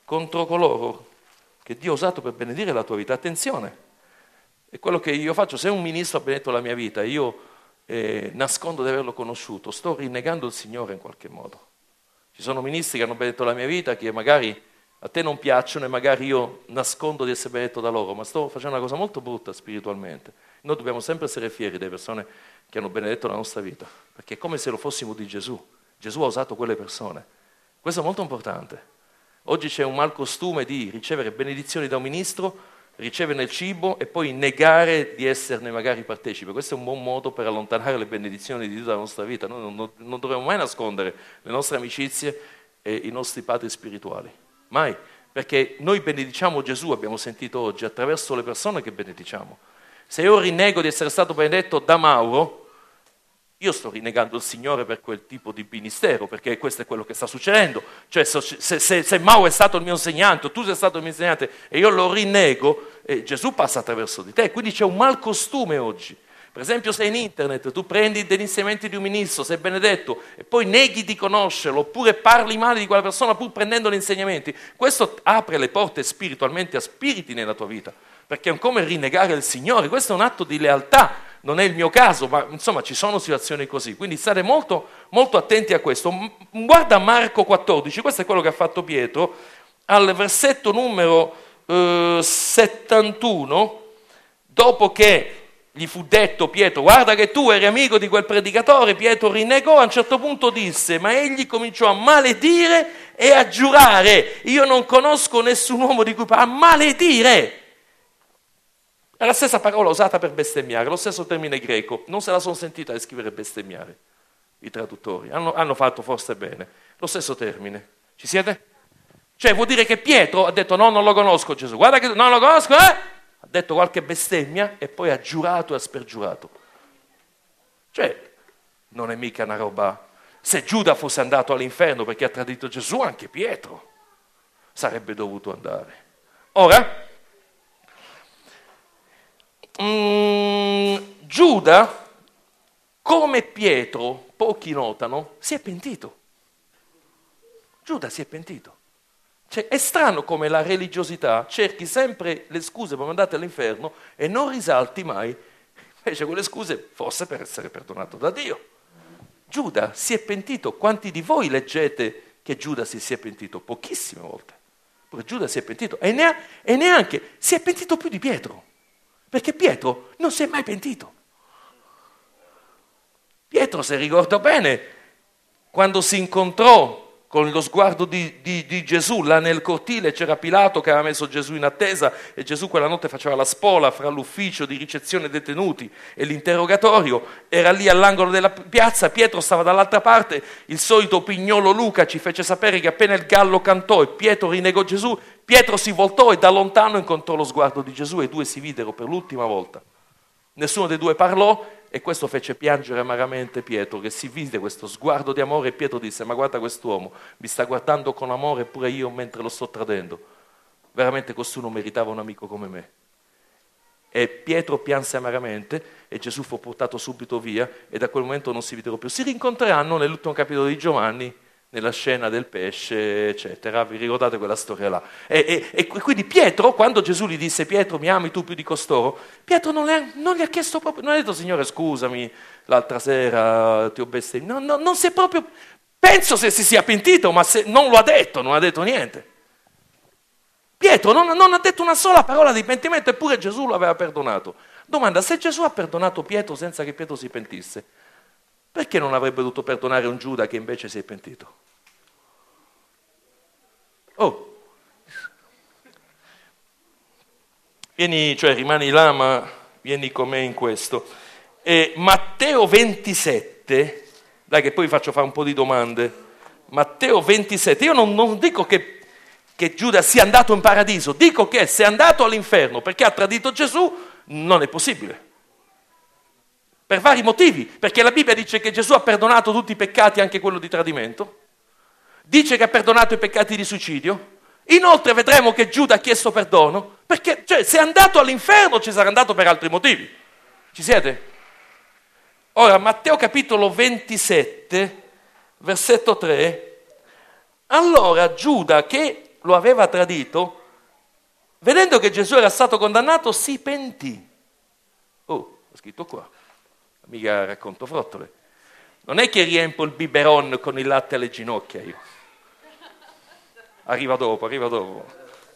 contro coloro che Dio ha usato per benedire la tua vita. Attenzione, è quello che io faccio. Se un ministro ha benedetto la mia vita e io nascondo di averlo conosciuto, sto rinnegando il Signore in qualche modo. Ci sono ministri che hanno benedetto la mia vita, che magari a te non piacciono e magari io nascondo di essere benedetto da loro, ma sto facendo una cosa molto brutta spiritualmente. Noi dobbiamo sempre essere fieri delle persone che hanno benedetto la nostra vita, perché è come se lo fossimo di Gesù. Gesù ha usato quelle persone. Questo è molto importante. Oggi c'è un malcostume di ricevere benedizioni da un ministro, ricevere il cibo e poi negare di esserne magari partecipe. Questo è un buon modo per allontanare le benedizioni di Dio dalla nostra vita. Noi non dovremmo mai nascondere le nostre amicizie e i nostri padri spirituali. Mai. Perché noi benediciamo Gesù, abbiamo sentito oggi, attraverso le persone che benediciamo. Se io rinnego di essere stato benedetto da Mauro, io sto rinnegando il Signore per quel tipo di ministero, perché questo è quello che sta succedendo. Cioè se Mauro è stato il mio insegnante, o tu sei stato il mio insegnante, e io lo rinnego, Gesù passa attraverso di te. Quindi c'è un malcostume oggi. Per esempio, se in internet tu prendi degli insegnamenti di un ministro, sei benedetto, e poi neghi di conoscerlo, oppure parli male di quella persona pur prendendo gli insegnamenti, questo apre le porte spiritualmente a spiriti nella tua vita, perché è un come rinnegare il Signore. Questo è un atto di lealtà. Non è il mio caso, ma insomma ci sono situazioni così, quindi state molto, molto attenti a questo. Guarda Marco 14, questo è quello che ha fatto Pietro, al versetto numero 71, dopo che gli fu detto Pietro, guarda che tu eri amico di quel predicatore, Pietro rinnegò, a un certo punto disse, ma egli cominciò a maledire e a giurare, io non conosco nessun uomo di cui a maledire. È la stessa parola usata per bestemmiare, lo stesso termine greco. Non se la sono sentita a scrivere bestemmiare i traduttori. Hanno fatto forse bene. Lo stesso termine. Ci siete? Cioè vuol dire che Pietro ha detto no, non lo conosco Gesù. Guarda che non lo conosco, Ha detto qualche bestemmia e poi ha giurato e ha spergiurato. Cioè non è mica una roba... Se Giuda fosse andato all'inferno perché ha tradito Gesù, anche Pietro sarebbe dovuto andare. Ora... Giuda, come Pietro, pochi notano, si è pentito. Giuda si è pentito. Cioè, è strano come la religiosità cerchi sempre le scuse per mandare all'inferno e non risalti mai invece quelle scuse forse per essere perdonato da Dio. Giuda si è pentito. Quanti di voi leggete che Giuda si è pentito? Pochissime volte. Pure Giuda si è pentito e neanche si è pentito più di Pietro. Perché Pietro non si è mai pentito. Pietro, se ricordo bene, quando si incontrò con lo sguardo di Gesù, là nel cortile c'era Pilato che aveva messo Gesù in attesa e Gesù quella notte faceva la spola fra l'ufficio di ricezione detenuti e l'interrogatorio, era lì all'angolo della piazza, Pietro stava dall'altra parte, il solito pignolo Luca ci fece sapere che appena il gallo cantò e Pietro rinnegò Gesù, Pietro si voltò e da lontano incontrò lo sguardo di Gesù e i due si videro per l'ultima volta. Nessuno dei due parlò e questo fece piangere amaramente Pietro, che si vide questo sguardo di amore e Pietro disse, ma guarda quest'uomo, mi sta guardando con amore pure io mentre lo sto tradendo. Veramente costui non meritava un amico come me. E Pietro pianse amaramente e Gesù fu portato subito via e da quel momento non si videro più. Si rincontreranno nell'ultimo capitolo di Giovanni, nella scena del pesce, eccetera. Vi ricordate quella storia là? E quindi Pietro, quando Gesù gli disse Pietro mi ami tu più di costoro, Pietro non gli ha chiesto proprio, non ha detto Signore scusami, l'altra sera ti ho bestemmiato, non si è proprio, penso se si sia pentito, ma se non lo ha detto, non ha detto niente. Pietro non ha detto una sola parola di pentimento, eppure Gesù lo aveva perdonato. Domanda, se Gesù ha perdonato Pietro senza che Pietro si pentisse, perché non avrebbe dovuto perdonare un Giuda che invece si è pentito? Oh, rimani là, ma vieni con me in questo. Matteo 27, dai che poi faccio fare un po' di domande. Matteo 27, io non dico che Giuda sia andato in paradiso, dico che se è andato all'inferno perché ha tradito Gesù, non è possibile. Per vari motivi, perché la Bibbia dice che Gesù ha perdonato tutti i peccati, anche quello di tradimento, dice che ha perdonato i peccati di suicidio, inoltre vedremo che Giuda ha chiesto perdono, perché se è andato all'inferno ci sarà andato per altri motivi. Ci siete? Ora, Matteo capitolo 27, versetto 3, allora Giuda che lo aveva tradito, vedendo che Gesù era stato condannato, si pentì. Oh, ho scritto qua, mica racconto frottole. Non è che riempo il biberon con il latte alle ginocchia io. Arriva dopo.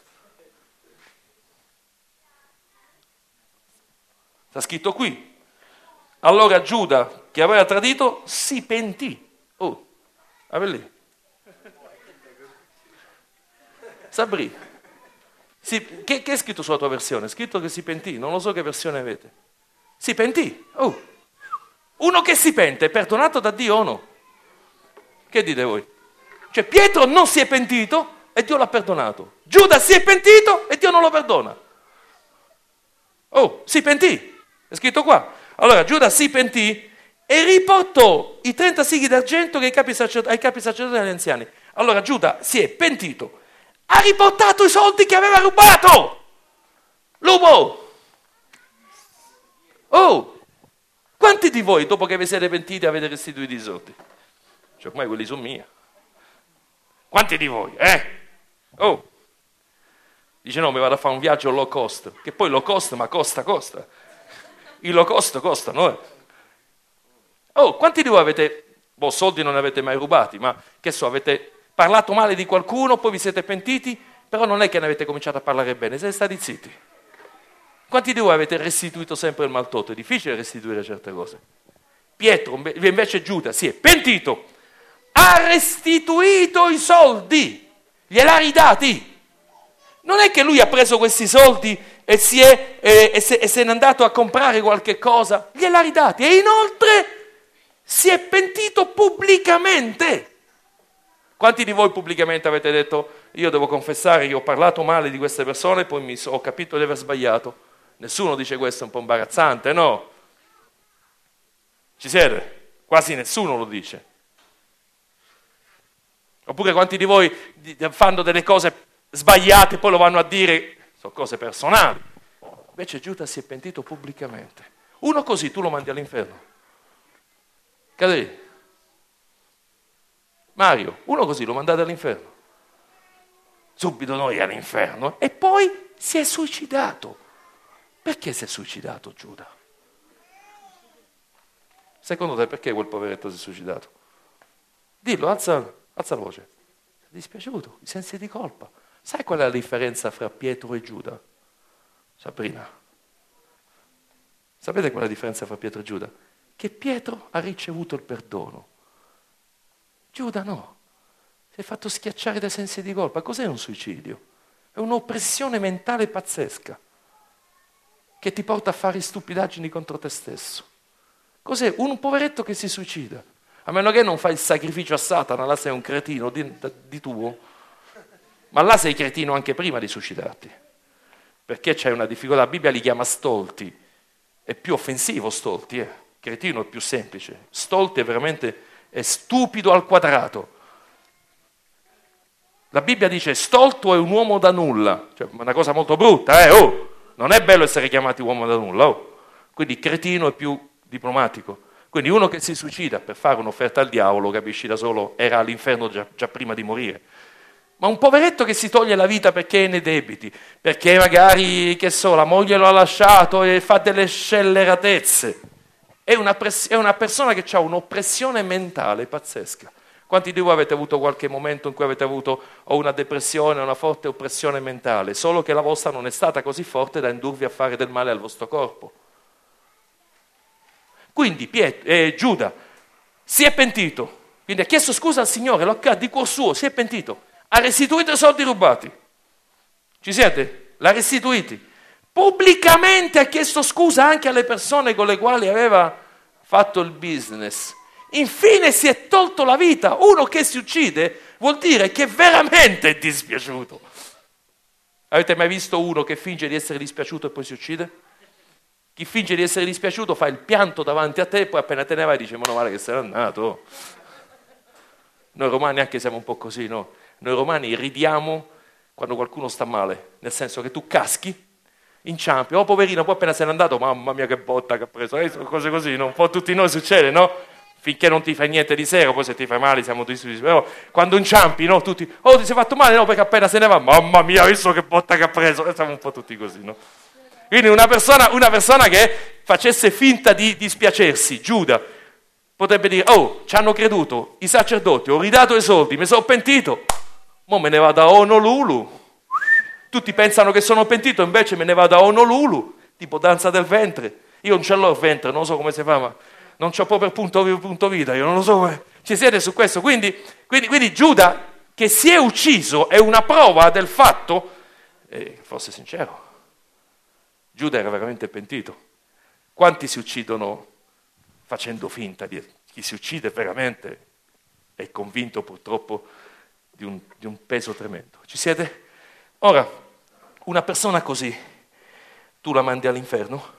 Sta scritto qui. Allora Giuda, che aveva tradito, si pentì. Oh, lì. Sabri, che è scritto sulla tua versione? È scritto che si pentì, non lo so che versione avete. Si pentì. Oh, uno che si pente è perdonato da Dio o no? Che dite voi? Cioè Pietro non si è pentito e Dio l'ha perdonato. Giuda si è pentito e Dio non lo perdona. Oh, si pentì. È scritto qua. Allora Giuda si pentì e riportò i 30 sigli d'argento ai capi sacerdoti e agli anziani. Allora Giuda si è pentito, ha riportato i soldi che aveva rubato. Lupo! Oh! Quanti di voi, dopo che vi siete pentiti, avete restituito i soldi? Cioè, ormai quelli sono miei. Quanti di voi? Oh! Dice no, mi vado a fare un viaggio low cost. Che poi low cost, ma costa. Il low cost costa, no? Oh, quanti di voi avete, soldi non ne avete mai rubati, ma che so, avete parlato male di qualcuno, poi vi siete pentiti, però non è che ne avete cominciato a parlare bene, siete stati zitti. Quanti di voi avete restituito sempre il maltolto? È difficile restituire certe cose. Pietro, invece Giuda, si è pentito, ha restituito i soldi, gliel'ha ridati. Non è che lui ha preso questi soldi e se n'è andato a comprare qualche cosa, gliel'ha ridati e inoltre si è pentito pubblicamente. Quanti di voi pubblicamente avete detto io devo confessare che ho parlato male di queste persone e poi ho capito di aver sbagliato? Nessuno dice questo, è un po' imbarazzante, no? Ci siete? Quasi nessuno lo dice. Oppure quanti di voi fanno delle cose sbagliate e poi lo vanno a dire, sono cose personali. Invece Giuda si è pentito pubblicamente. Uno così tu lo mandi all'inferno. Cadere. Mario, uno così lo mandate all'inferno. Subito noi all'inferno. E poi si è suicidato. Perché si è suicidato Giuda? Secondo te perché quel poveretto si è suicidato? Dillo, alza la voce. È dispiaciuto, i sensi di colpa. Sai qual è la differenza fra Pietro e Giuda? Sabrina. Sapete qual è la differenza fra Pietro e Giuda? Che Pietro ha ricevuto il perdono. Giuda no. Si è fatto schiacciare dai sensi di colpa. Cos'è un suicidio? È un'oppressione mentale pazzesca che ti porta a fare stupidaggini contro te stesso. Cos'è? Un poveretto che si suicida. A meno che non fai il sacrificio a Satana, là sei un cretino di tuo. Ma là sei cretino anche prima di suicidarti. Perché c'è una difficoltà. La Bibbia li chiama stolti. È più offensivo stolti, Cretino è più semplice. Stolti è stupido al quadrato. La Bibbia dice stolto è un uomo da nulla. Cioè una cosa molto brutta, Non è bello essere chiamati uomo da nulla, Quindi cretino è più diplomatico. Quindi uno che si suicida per fare un'offerta al diavolo, capisci da solo, era all'inferno già prima di morire. Ma un poveretto che si toglie la vita perché è nei debiti, perché magari, la moglie lo ha lasciato e fa delle scelleratezze, è una persona che ha un'oppressione mentale pazzesca. Quanti di voi avete avuto qualche momento in cui avete avuto o una depressione o una forte oppressione mentale, solo che la vostra non è stata così forte da indurvi a fare del male al vostro corpo? Quindi Giuda si è pentito, quindi ha chiesto scusa al Signore, di cuor suo, si è pentito, ha restituito i soldi rubati. Ci siete? L'ha restituiti. Pubblicamente ha chiesto scusa anche alle persone con le quali aveva fatto il business. Infine si è tolto la vita. Uno che si uccide vuol dire che veramente è dispiaciuto. Avete mai visto uno che finge di essere dispiaciuto e poi si uccide? Chi finge di essere dispiaciuto fa il pianto davanti a te e poi appena te ne vai dice ma no, male che sei andato. Noi romani anche siamo un po' così, no? Noi romani ridiamo quando qualcuno sta male, nel senso che tu caschi, inciampi, poverino, poi appena se n'è andato, mamma mia che botta che ha preso, cose così, no? Un po' a tutti noi succede, no? finché non ti fai niente di serio, poi se ti fai male siamo tutti, però quando inciampi, no, tutti, oh ti sei fatto male, no, perché appena se ne va, mamma mia, hai visto che botta che ha preso, e siamo un po' tutti così, no? Quindi una persona che facesse finta di dispiacersi, Giuda, potrebbe dire, oh, ci hanno creduto i sacerdoti, ho ridato i soldi, mi sono pentito, mo me ne vado a Honolulu. Tutti pensano che sono pentito, invece me ne vado a Honolulu, tipo danza del ventre. Io non ce l'ho il ventre, non so come si fa, ma non c'ho proprio punto vita, io non lo so come. Ci siete su questo? Quindi Giuda, che si è ucciso, è una prova del fatto, fosse sincero, Giuda era veramente pentito. Quanti si uccidono facendo finta? Chi si uccide veramente è convinto purtroppo di un peso tremendo. Ci siete? Ora, una persona così, tu la mandi all'inferno?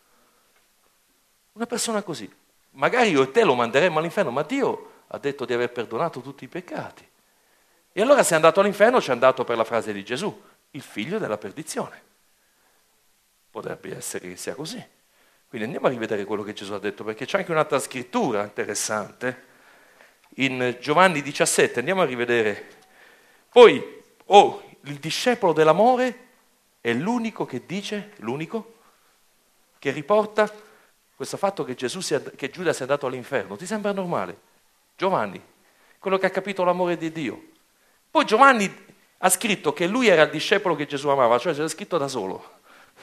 Una persona così, magari io e te lo manderemmo all'inferno, ma Dio ha detto di aver perdonato tutti i peccati. E allora se è andato all'inferno ci è andato per la frase di Gesù, il figlio della perdizione. Potrebbe essere che sia così. Quindi andiamo a rivedere quello che Gesù ha detto, perché c'è anche un'altra scrittura interessante, in Giovanni 17, andiamo a rivedere. Poi, il discepolo dell'amore è l'unico che dice, l'unico che riporta questo fatto che che Giuda sia andato all'inferno. Ti sembra normale? Giovanni, quello che ha capito l'amore di Dio. Poi Giovanni ha scritto che lui era il discepolo che Gesù amava, cioè c'era scritto da solo.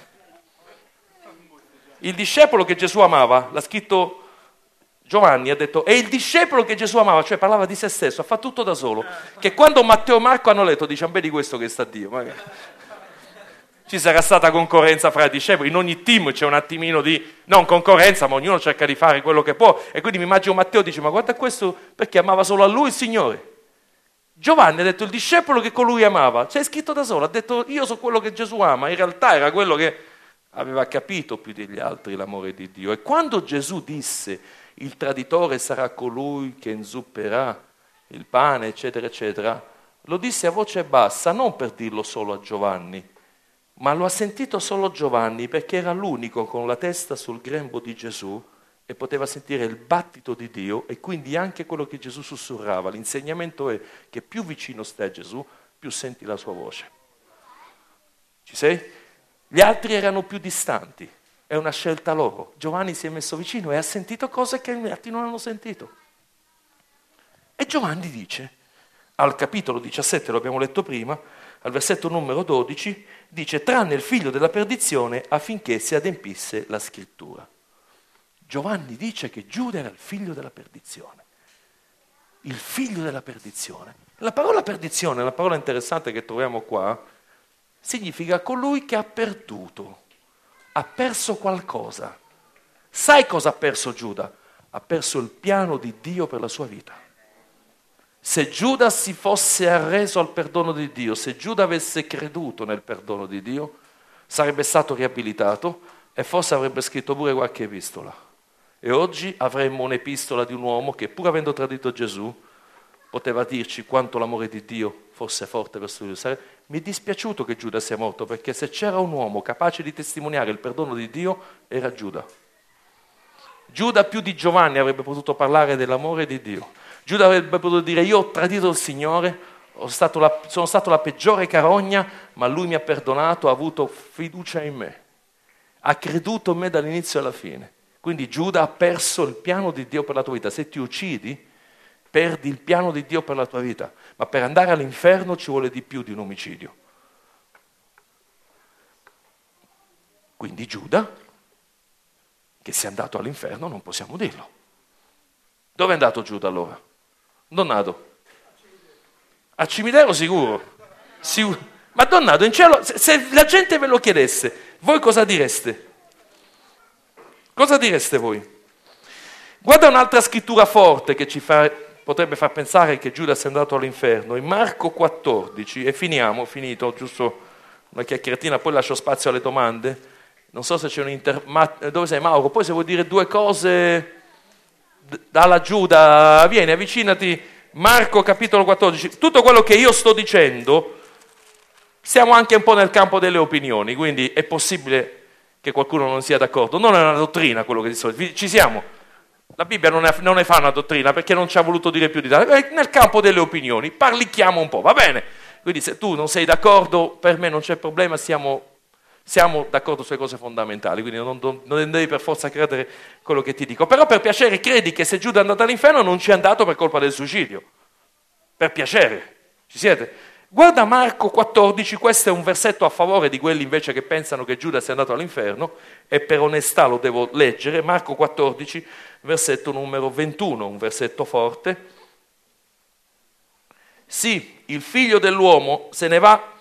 Il discepolo che Gesù amava, l'ha scritto Giovanni, ha detto, è il discepolo che Gesù amava, cioè parlava di se stesso, ha fatto tutto da solo. Che quando Matteo e Marco hanno letto, dice, vedi questo che sta Dio. Magari. Ci sarà stata concorrenza fra i discepoli, in ogni team c'è un attimino di, non concorrenza, ma ognuno cerca di fare quello che può. E quindi mi immagino Matteo dice, ma guarda questo perché amava solo a lui il Signore. Giovanni ha detto, il discepolo che colui amava, c'è scritto da solo, ha detto, io so quello che Gesù ama, in realtà era quello che aveva capito più degli altri l'amore di Dio. E quando Gesù disse, il traditore sarà colui che inzupperà il pane, eccetera, eccetera, lo disse a voce bassa, non per dirlo solo a Giovanni, ma lo ha sentito solo Giovanni perché era l'unico con la testa sul grembo di Gesù e poteva sentire il battito di Dio e quindi anche quello che Gesù sussurrava. L'insegnamento è che più vicino stai a Gesù, più senti la sua voce. Ci sei? Gli altri erano più distanti, è una scelta loro. Giovanni si è messo vicino e ha sentito cose che gli altri non hanno sentito. E Giovanni dice, al capitolo 17, lo abbiamo letto prima, al versetto numero 12, dice, tranne il figlio della perdizione affinché si adempisse la scrittura. Giovanni dice che Giuda era il figlio della perdizione. Il figlio della perdizione. La parola perdizione è una parola interessante che troviamo qua, significa colui che ha perduto, ha perso qualcosa. Sai cosa ha perso Giuda? Ha perso il piano di Dio per la sua vita. Se Giuda si fosse arreso al perdono di Dio, se Giuda avesse creduto nel perdono di Dio, sarebbe stato riabilitato e forse avrebbe scritto pure qualche epistola. E oggi avremmo un'epistola di un uomo che, pur avendo tradito Gesù, poteva dirci quanto l'amore di Dio fosse forte verso lui. Mi è dispiaciuto che Giuda sia morto, perché se c'era un uomo capace di testimoniare il perdono di Dio, era Giuda. Giuda più di Giovanni avrebbe potuto parlare dell'amore di Dio. Giuda avrebbe potuto dire, io ho tradito il Signore, sono stato la peggiore carogna, ma lui mi ha perdonato, ha avuto fiducia in me. Ha creduto in me dall'inizio alla fine. Quindi Giuda ha perso il piano di Dio per la tua vita. Se ti uccidi, perdi il piano di Dio per la tua vita, ma per andare all'inferno ci vuole di più di un omicidio. Quindi Giuda, che sia andato all'inferno, non possiamo dirlo. Dove è andato Giuda allora? Donnato. Al cimitero sicuro. Ma Donnato in cielo, se la gente ve lo chiedesse, voi cosa direste? Cosa direste voi? Guarda un'altra scrittura forte che potrebbe far pensare che Giuda sia andato all'inferno. In Marco 14, e finito, giusto una chiacchieratina, poi lascio spazio alle domande. Non so se c'è dove sei Mauro? Poi se vuoi dire due cose dalla Giuda, vieni, avvicinati. Marco capitolo 14. Tutto quello che io sto dicendo, siamo anche un po' nel campo delle opinioni, quindi è possibile che qualcuno non sia d'accordo. Non è una dottrina quello che dico, ci siamo. La Bibbia non ne fa una dottrina perché non ci ha voluto dire più di tanto. Nel campo delle opinioni, parlichiamo un po', va bene? Quindi se tu non sei d'accordo, per me non c'è problema, siamo d'accordo sulle cose fondamentali, quindi non devi per forza credere quello che ti dico. Però per piacere credi che se Giuda è andato all'inferno non ci è andato per colpa del suicidio. Per piacere, ci siete? Guarda Marco 14, questo è un versetto a favore di quelli invece che pensano che Giuda sia andato all'inferno, e per onestà lo devo leggere. Marco 14, versetto numero 21, un versetto forte. Sì, il figlio dell'uomo se ne va,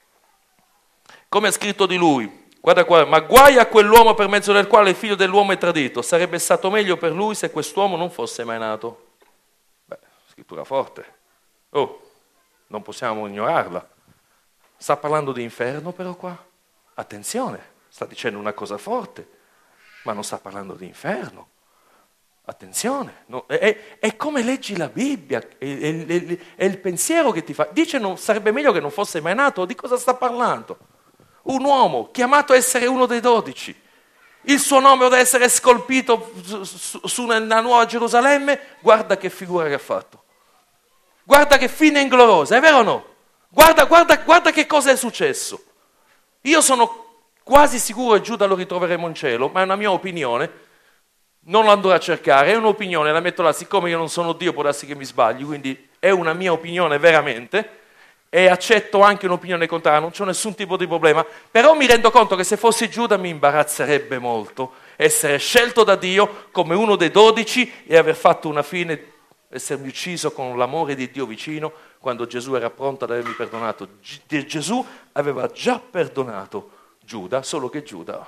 come è scritto di lui. Guarda qua, ma guai a quell'uomo per mezzo del quale il figlio dell'uomo è tradito. Sarebbe stato meglio per lui se quest'uomo non fosse mai nato. Beh, scrittura forte. Oh, non possiamo ignorarla. Sta parlando di inferno però qua. Attenzione, sta dicendo una cosa forte, ma non sta parlando di inferno. Attenzione, no, è come leggi la Bibbia, è il pensiero che ti fa. Dice sarebbe meglio che non fosse mai nato. Di cosa sta parlando? Un uomo chiamato a essere uno dei 12. Il suo nome deve essere scolpito nella nuova Gerusalemme. Guarda che figura che ha fatto. Guarda che fine ingloriosa, è vero o no? Guarda che cosa è successo. Io sono quasi sicuro che Giuda lo ritroveremo in cielo, ma è una mia opinione. Non lo andrò a cercare, è un'opinione, la metto là, siccome io non sono Dio può darsi che mi sbagli, quindi è una mia opinione veramente, e accetto anche un'opinione contraria, non c'ho nessun tipo di problema, però mi rendo conto che se fossi Giuda mi imbarazzerebbe molto essere scelto da Dio come uno dei 12 e aver fatto una fine, essermi ucciso con l'amore di Dio vicino, quando Gesù era pronto ad avermi perdonato. Gesù aveva già perdonato Giuda, solo che Giuda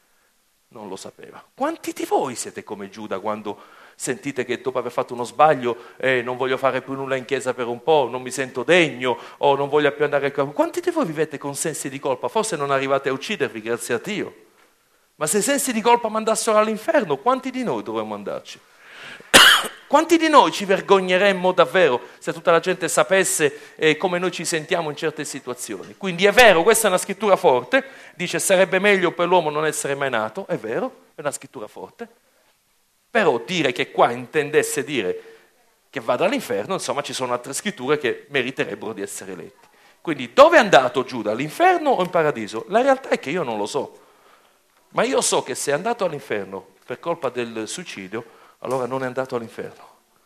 non lo sapeva. Quanti di voi siete come Giuda quando sentite che dopo aver fatto uno sbaglio non voglio fare più nulla in chiesa per un po', non mi sento degno o non voglio più andare a casa? Quanti di voi vivete con sensi di colpa? Forse non arrivate a uccidervi, grazie a Dio, ma se i sensi di colpa mandassero all'inferno, quanti di noi dovremmo andarci? Quanti di noi ci vergogneremmo davvero se tutta la gente sapesse come noi ci sentiamo in certe situazioni? Quindi è vero, questa è una scrittura forte, dice sarebbe meglio per l'uomo non essere mai nato, è vero, è una scrittura forte, però dire che qua intendesse dire che vada all'inferno, insomma ci sono altre scritture che meriterebbero di essere lette. Quindi dove è andato Giuda, all'inferno o in paradiso? La realtà è che io non lo so, ma io so che se è andato all'inferno per colpa del suicidio, allora non è andato all'inferno.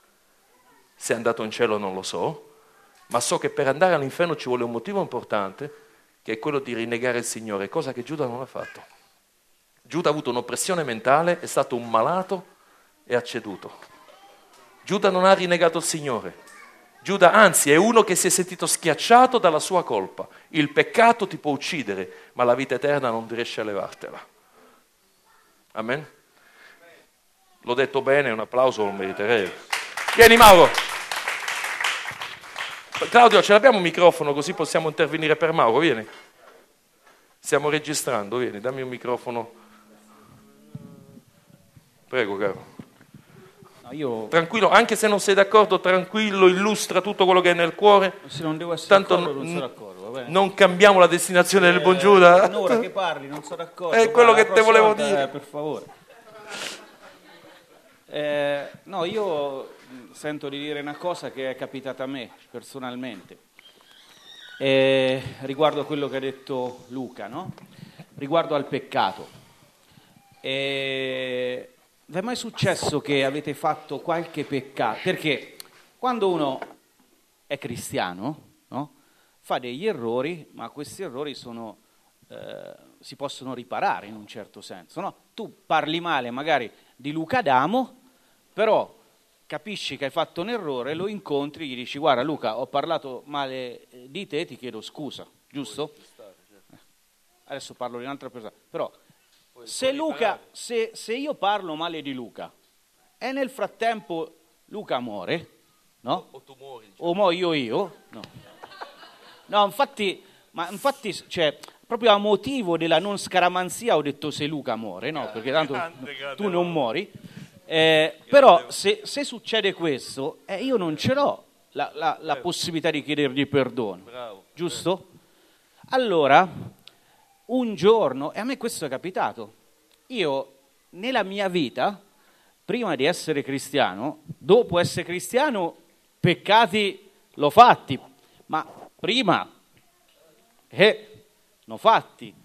Se è andato in cielo non lo so, ma so che per andare all'inferno ci vuole un motivo importante, che è quello di rinnegare il Signore, cosa che Giuda non ha fatto. Giuda ha avuto un'oppressione mentale, è stato un malato e ha ceduto. Giuda non ha rinnegato il Signore. Giuda, anzi, è uno che si è sentito schiacciato dalla sua colpa. Il peccato ti può uccidere, ma la vita eterna non riesce a levartela. Amen? L'ho detto bene, un applauso lo meriterei. Vieni Mauro. Claudio, ce l'abbiamo un microfono così possiamo intervenire per Mauro, vieni. Stiamo registrando, vieni, dammi un microfono. Prego, caro. No, io... Tranquillo, anche se non sei d'accordo, tranquillo, illustra tutto quello che è nel cuore. Se non devo essere Tanto d'accordo, non sono d'accordo, va bene? Non cambiamo la destinazione del buon Giuda. Un'ora che parli, non sono d'accordo. È quello che te volevo dire. Per favore. No, io sento di dire una cosa che è capitata a me personalmente, riguardo a quello che ha detto Luca, no? Riguardo al peccato. Vi è mai successo che avete fatto qualche peccato? Perché quando uno è cristiano, no? Fa degli errori, ma questi errori si possono riparare in un certo senso, no? Tu parli male magari di Luca Adamo, però capisci che hai fatto un errore, lo incontri, gli dici guarda Luca, ho parlato male di te, ti chiedo scusa, giusto? Adesso parlo di un'altra persona, però se io parlo male di Luca e nel frattempo Luca muore, no? O tu muori. O muoio io? No. No, infatti, cioè, proprio a motivo della non scaramanzia ho detto se Luca muore, no? Perché tanto tu non muori. Però se succede questo, io non ce l'ho la possibilità di chiedergli perdono. Bravo. Giusto? Allora, un giorno, e a me questo è capitato, io nella mia vita prima di essere cristiano, dopo essere cristiano, peccati l'ho fatti, ma prima l'ho fatti.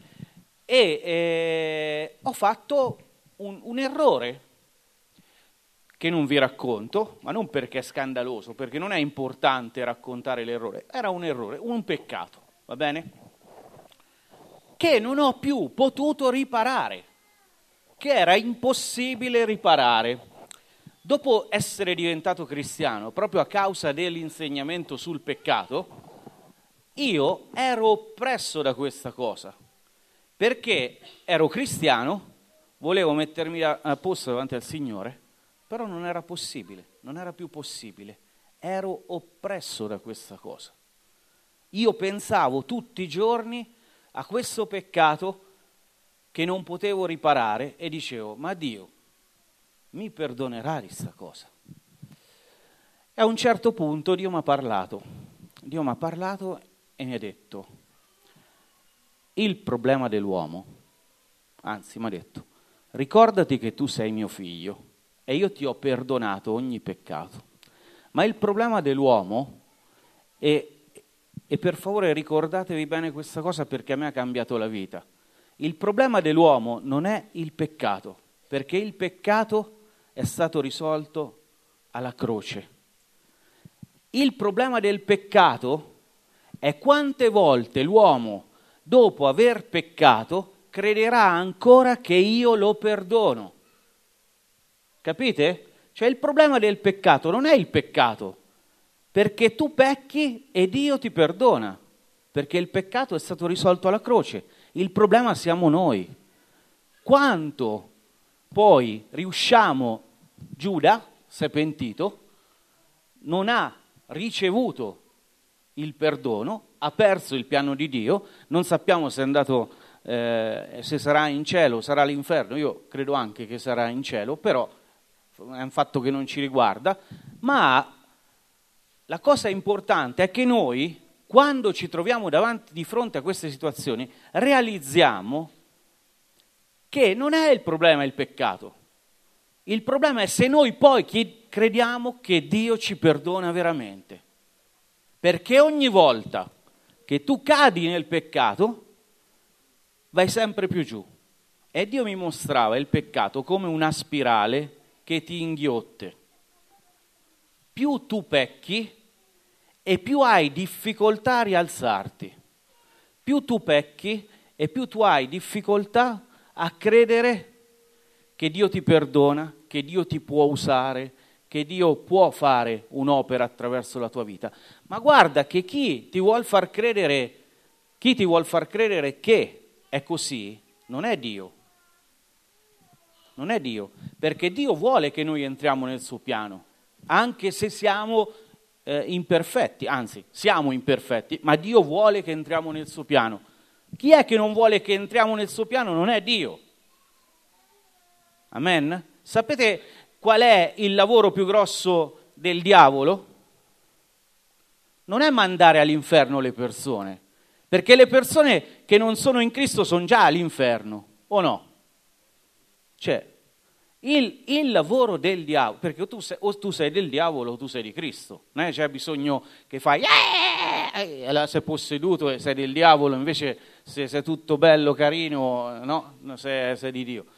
E ho fatto un errore che non vi racconto, ma non perché è scandaloso, perché non è importante raccontare l'errore, era un errore, un peccato, va bene? Che non ho più potuto riparare, che era impossibile riparare. Dopo essere diventato cristiano, proprio a causa dell'insegnamento sul peccato, io ero oppresso da questa cosa, perché ero cristiano, volevo mettermi a posto davanti al Signore, però non era possibile, non era più possibile, ero oppresso da questa cosa. Io pensavo tutti i giorni a questo peccato che non potevo riparare e dicevo, ma Dio mi perdonerà di sta cosa? E a un certo punto Dio mi ha parlato e mi ha detto, il problema dell'uomo, anzi mi ha detto, ricordati che tu sei mio figlio e io ti ho perdonato ogni peccato, ma il problema dell'uomo, e per favore ricordatevi bene questa cosa perché a me ha cambiato la vita, il problema dell'uomo non è il peccato, perché il peccato è stato risolto alla croce. Il problema del peccato è quante volte l'uomo, dopo aver peccato, crederà ancora che io lo perdono. Capite? Cioè il problema del peccato non è il peccato, perché tu pecchi e Dio ti perdona, perché il peccato è stato risolto alla croce. Il problema siamo noi. Quanto poi riusciamo, Giuda si è pentito, non ha ricevuto il perdono, ha perso il piano di Dio, non sappiamo se è andato, se sarà in cielo, sarà all'inferno, io credo anche che sarà in cielo, però è un fatto che non ci riguarda, ma la cosa importante è che noi, quando ci troviamo di fronte a queste situazioni, realizziamo che non è il problema il peccato, il problema è se noi poi crediamo che Dio ci perdona veramente. Perché ogni volta che tu cadi nel peccato, vai sempre più giù. E Dio mi mostrava il peccato come una spirale che ti inghiotte. Più tu pecchi e più hai difficoltà a rialzarti. Più tu pecchi e più tu hai difficoltà a credere che Dio ti perdona, che Dio ti può usare, che Dio può fare un'opera attraverso la tua vita. Ma guarda che chi ti vuol far credere che è così, non è Dio. Non è Dio, perché Dio vuole che noi entriamo nel suo piano, anche se siamo imperfetti, anzi siamo imperfetti, ma Dio vuole che entriamo nel suo piano. Chi è che non vuole che entriamo nel suo piano? Non è Dio. Amen? Sapete qual è il lavoro più grosso del diavolo? Non è mandare all'inferno le persone, perché le persone che non sono in Cristo sono già all'inferno, o no? Cioè, il lavoro del diavolo, perché o tu sei del diavolo o tu sei di Cristo, non è c'è bisogno che fai allora sei posseduto e sei del diavolo, invece se sei tutto bello, carino, no, sei di Dio.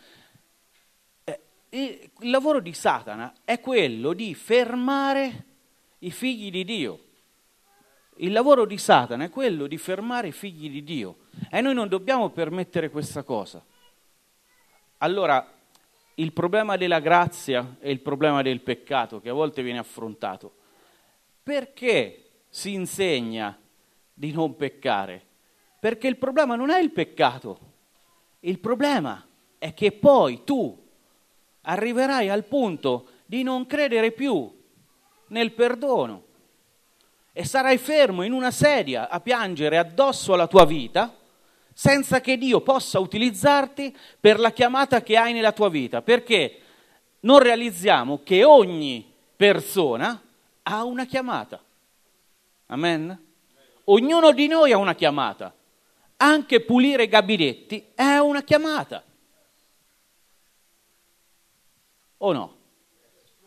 Il lavoro di Satana è quello di fermare i figli di Dio. Il lavoro di Satana è quello di fermare i figli di Dio e noi non dobbiamo permettere questa cosa. Allora, il problema della grazia e il problema del peccato che a volte viene affrontato, perché si insegna di non peccare? Perché il problema non è il peccato, il problema è che poi tu arriverai al punto di non credere più nel perdono e sarai fermo in una sedia a piangere addosso alla tua vita senza che Dio possa utilizzarti per la chiamata che hai nella tua vita, perché non realizziamo che ogni persona ha una chiamata. Amen? Ognuno di noi ha una chiamata, anche pulire i gabinetti è una chiamata. O no?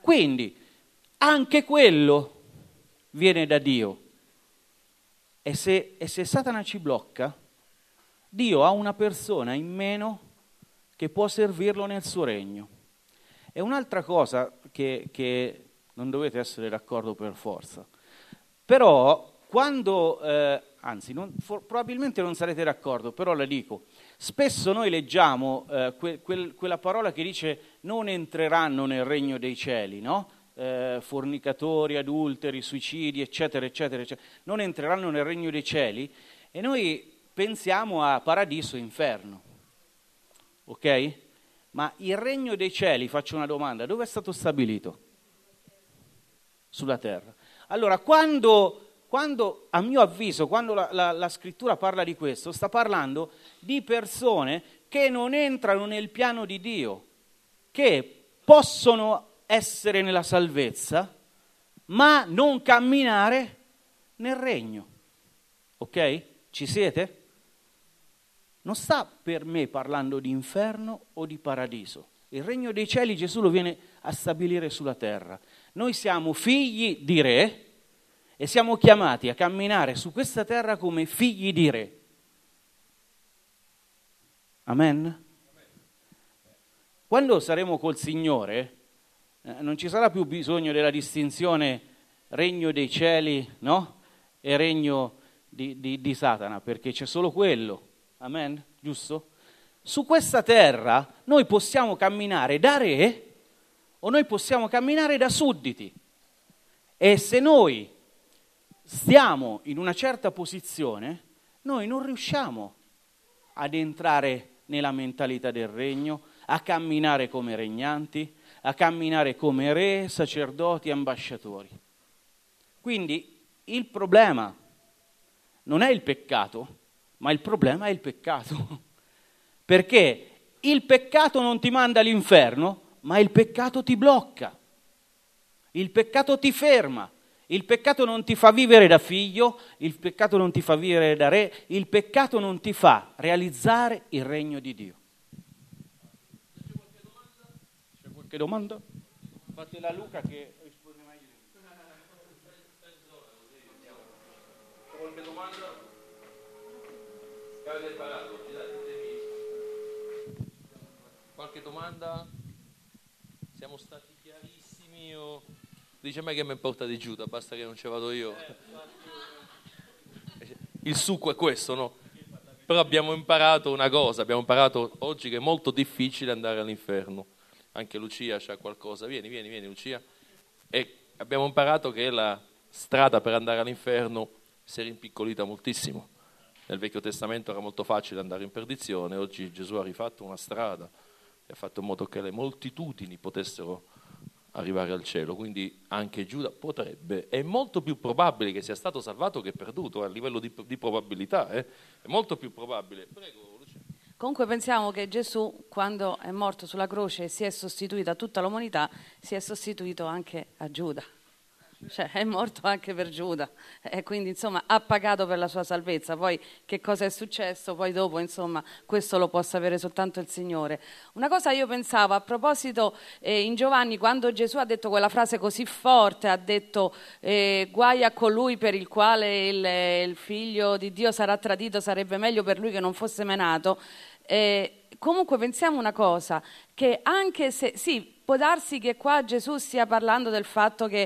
Quindi anche quello viene da Dio. E se Satana ci blocca, Dio ha una persona in meno che può servirlo nel suo regno. E un'altra cosa che non dovete essere d'accordo per forza, però quando, probabilmente non sarete d'accordo, però la dico, spesso noi leggiamo quella parola che dice non entreranno nel regno dei cieli, no? Fornicatori, adulteri, suicidi, eccetera, eccetera, eccetera, non entreranno nel regno dei cieli, e noi pensiamo a paradiso e inferno, ok? Ma il regno dei cieli, faccio una domanda, dove è stato stabilito? Sulla terra. Allora, quando a mio avviso, quando la scrittura parla di questo, sta parlando di persone che non entrano nel piano di Dio, che possono essere nella salvezza, ma non camminare nel regno. Ok? Ci siete? Non sta per me parlando di inferno o di paradiso. Il regno dei cieli Gesù lo viene a stabilire sulla terra. Noi siamo figli di re e siamo chiamati a camminare su questa terra come figli di re. Amen? Quando saremo col Signore, non ci sarà più bisogno della distinzione regno dei cieli, no? E regno di Satana, perché c'è solo quello. Amen? Giusto? Su questa terra noi possiamo camminare da re o noi possiamo camminare da sudditi. E se noi stiamo in una certa posizione, noi non riusciamo ad entrare nella mentalità del regno, a camminare come regnanti, a camminare come re, sacerdoti, ambasciatori. Quindi il problema non è il peccato, ma il problema è il peccato. Perché il peccato non ti manda all'inferno, ma il peccato ti blocca. Il peccato ti ferma. Il peccato non ti fa vivere da figlio, il peccato non ti fa vivere da re, il peccato non ti fa realizzare il regno di Dio. C'è qualche domanda? Fatela a Luca che risponde meglio di me. C'è qualche domanda? Avete imparato? Qualche domanda? Siamo stati chiarissimi o... Dice a me che mi importa di Giuda, basta che non ci vado io. Il succo è questo, no? Però abbiamo imparato una cosa, abbiamo imparato oggi che è molto difficile andare all'inferno. Anche Lucia c'ha qualcosa, vieni Lucia. E abbiamo imparato che la strada per andare all'inferno si è rimpiccolita moltissimo. Nel Vecchio Testamento era molto facile andare in perdizione, oggi Gesù ha rifatto una strada e ha fatto in modo che le moltitudini potessero arrivare al cielo, quindi anche Giuda potrebbe, è molto più probabile che sia stato salvato che perduto, a livello di probabilità, è molto più probabile. Prego, Lucia. Comunque pensiamo che Gesù, quando è morto sulla croce e si è sostituito a tutta l'umanità, si è sostituito anche a Giuda. Cioè è morto anche per Giuda e quindi insomma ha pagato per la sua salvezza. Poi che cosa è successo poi dopo, insomma questo lo può sapere soltanto il Signore. Una cosa io pensavo a proposito in Giovanni, quando Gesù ha detto quella frase così forte, ha detto guai a colui per il quale il figlio di Dio sarà tradito, sarebbe meglio per lui che non fosse mai nato. Comunque pensiamo una cosa, che anche se sì, può darsi che qua Gesù stia parlando del fatto che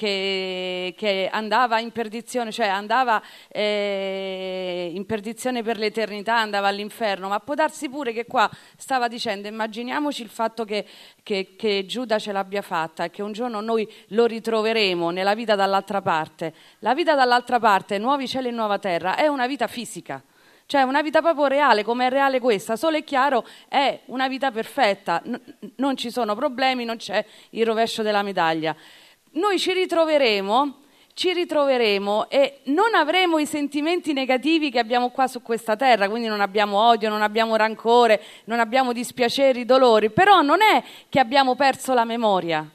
andava in perdizione, cioè andava in perdizione per l'eternità, andava all'inferno, ma può darsi pure che qua stava dicendo, immaginiamoci il fatto che Giuda ce l'abbia fatta e che un giorno noi lo ritroveremo nella vita dall'altra parte. La vita dall'altra parte, nuovi cieli e nuova terra, è una vita fisica. Cioè una vita proprio reale, come è reale questa, solo è chiaro, è una vita perfetta, non ci sono problemi, non c'è il rovescio della medaglia. Noi ci ritroveremo e non avremo i sentimenti negativi che abbiamo qua su questa terra, quindi non abbiamo odio, non abbiamo rancore, non abbiamo dispiaceri, dolori, però non è che abbiamo perso la memoria.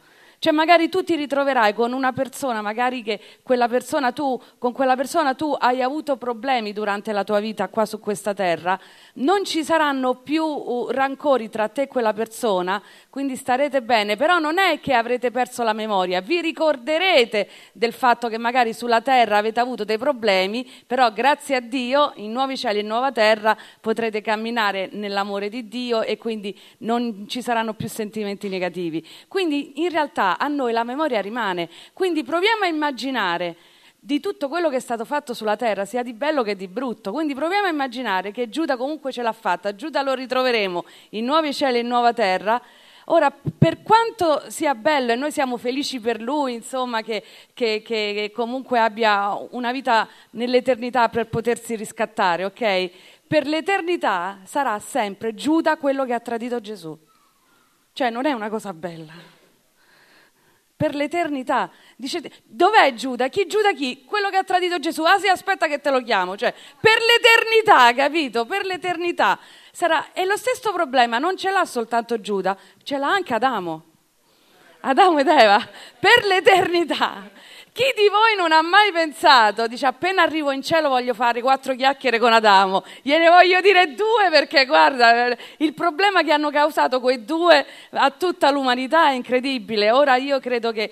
Cioè magari tu ti ritroverai con una persona, magari che con quella persona tu hai avuto problemi durante la tua vita qua su questa terra, non ci saranno più rancori tra te e quella persona, quindi starete bene, però non è che avrete perso la memoria, vi ricorderete del fatto che magari sulla terra avete avuto dei problemi, però grazie a Dio in nuovi cieli e nuova terra potrete camminare nell'amore di Dio e quindi non ci saranno più sentimenti negativi. Quindi in realtà a noi la memoria rimane, quindi proviamo a immaginare di tutto quello che è stato fatto sulla terra, sia di bello che di brutto, quindi proviamo a immaginare che Giuda comunque ce l'ha fatta, Giuda lo ritroveremo in nuovi cieli e in nuova terra. Ora, per quanto sia bello e noi siamo felici per lui, insomma, che comunque abbia una vita nell'eternità per potersi riscattare, ok? Per l'eternità sarà sempre Giuda quello che ha tradito Gesù. Cioè, non è una cosa bella. Per l'eternità. Dicete, dov'è Giuda? Chi Giuda chi? Quello che ha tradito Gesù. Ah sì, aspetta che te lo chiamo. Cioè, per l'eternità, capito? Per l'eternità. E lo stesso problema non ce l'ha soltanto Giuda, ce l'ha anche Adamo. Adamo ed Eva. Per l'eternità. Chi di voi non ha mai pensato, dice appena arrivo in cielo voglio fare 4 chiacchiere con Adamo, gliene voglio dire 2 perché guarda, il problema che hanno causato quei 2 a tutta l'umanità è incredibile. Ora io credo che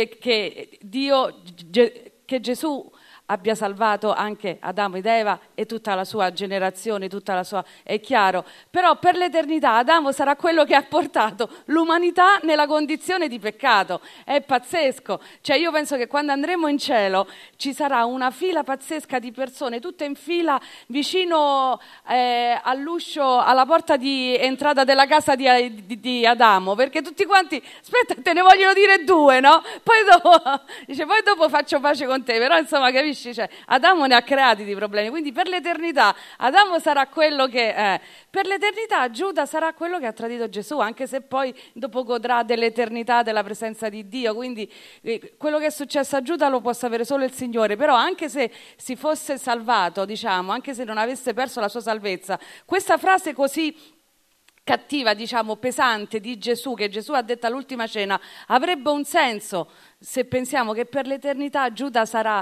Gesù abbia salvato anche Adamo ed Eva e tutta la sua generazione, è chiaro. Però per l'eternità Adamo sarà quello che ha portato l'umanità nella condizione di peccato. È pazzesco. Cioè io penso che quando andremo in cielo ci sarà una fila pazzesca di persone, tutte in fila vicino all'uscio, alla porta di entrata della casa di Adamo, perché tutti quanti, aspetta, te ne vogliono dire 2, no? Poi dopo faccio pace con te, però insomma capisci? Cioè, Adamo ne ha creati di problemi, quindi per l'eternità Adamo sarà quello che è, per l'eternità Giuda sarà quello che ha tradito Gesù, anche se poi dopo godrà dell'eternità della presenza di Dio, quindi quello che è successo a Giuda lo può sapere solo il Signore, però anche se si fosse salvato, diciamo, anche se non avesse perso la sua salvezza, questa frase così cattiva, diciamo, pesante di Gesù, che Gesù ha detto all'ultima cena, avrebbe un senso se pensiamo che per l'eternità Giuda sarà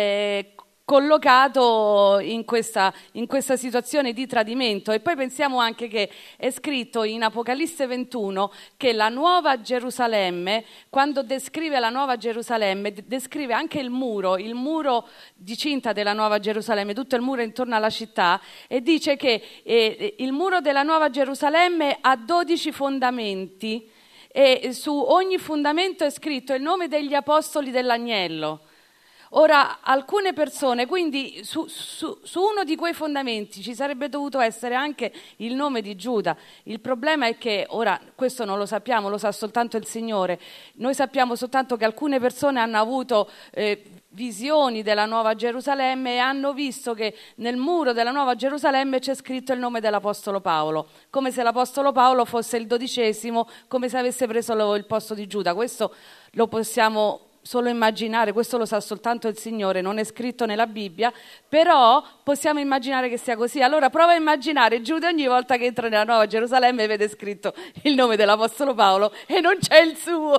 collocato in questa situazione di tradimento. E poi pensiamo anche che è scritto in Apocalisse 21 che la Nuova Gerusalemme, quando descrive la Nuova Gerusalemme, descrive anche il muro di cinta della Nuova Gerusalemme, tutto il muro intorno alla città, e dice che il muro della Nuova Gerusalemme ha 12 fondamenti e su ogni fondamento è scritto il nome degli apostoli dell'agnello. Ora, alcune persone, quindi su uno di quei fondamenti ci sarebbe dovuto essere anche il nome di Giuda. Il problema è che, ora, questo non lo sappiamo, lo sa soltanto il Signore. Noi sappiamo soltanto che alcune persone hanno avuto visioni della Nuova Gerusalemme e hanno visto che nel muro della Nuova Gerusalemme c'è scritto il nome dell'Apostolo Paolo, come se l'Apostolo Paolo fosse il 12°, come se avesse preso il posto di Giuda. Questo lo possiamo solo immaginare, questo lo sa soltanto il Signore, non è scritto nella Bibbia, però possiamo immaginare che sia così. Allora prova a immaginare Giuda ogni volta che entra nella Nuova Gerusalemme e vede scritto il nome dell'Apostolo Paolo e non c'è il suo,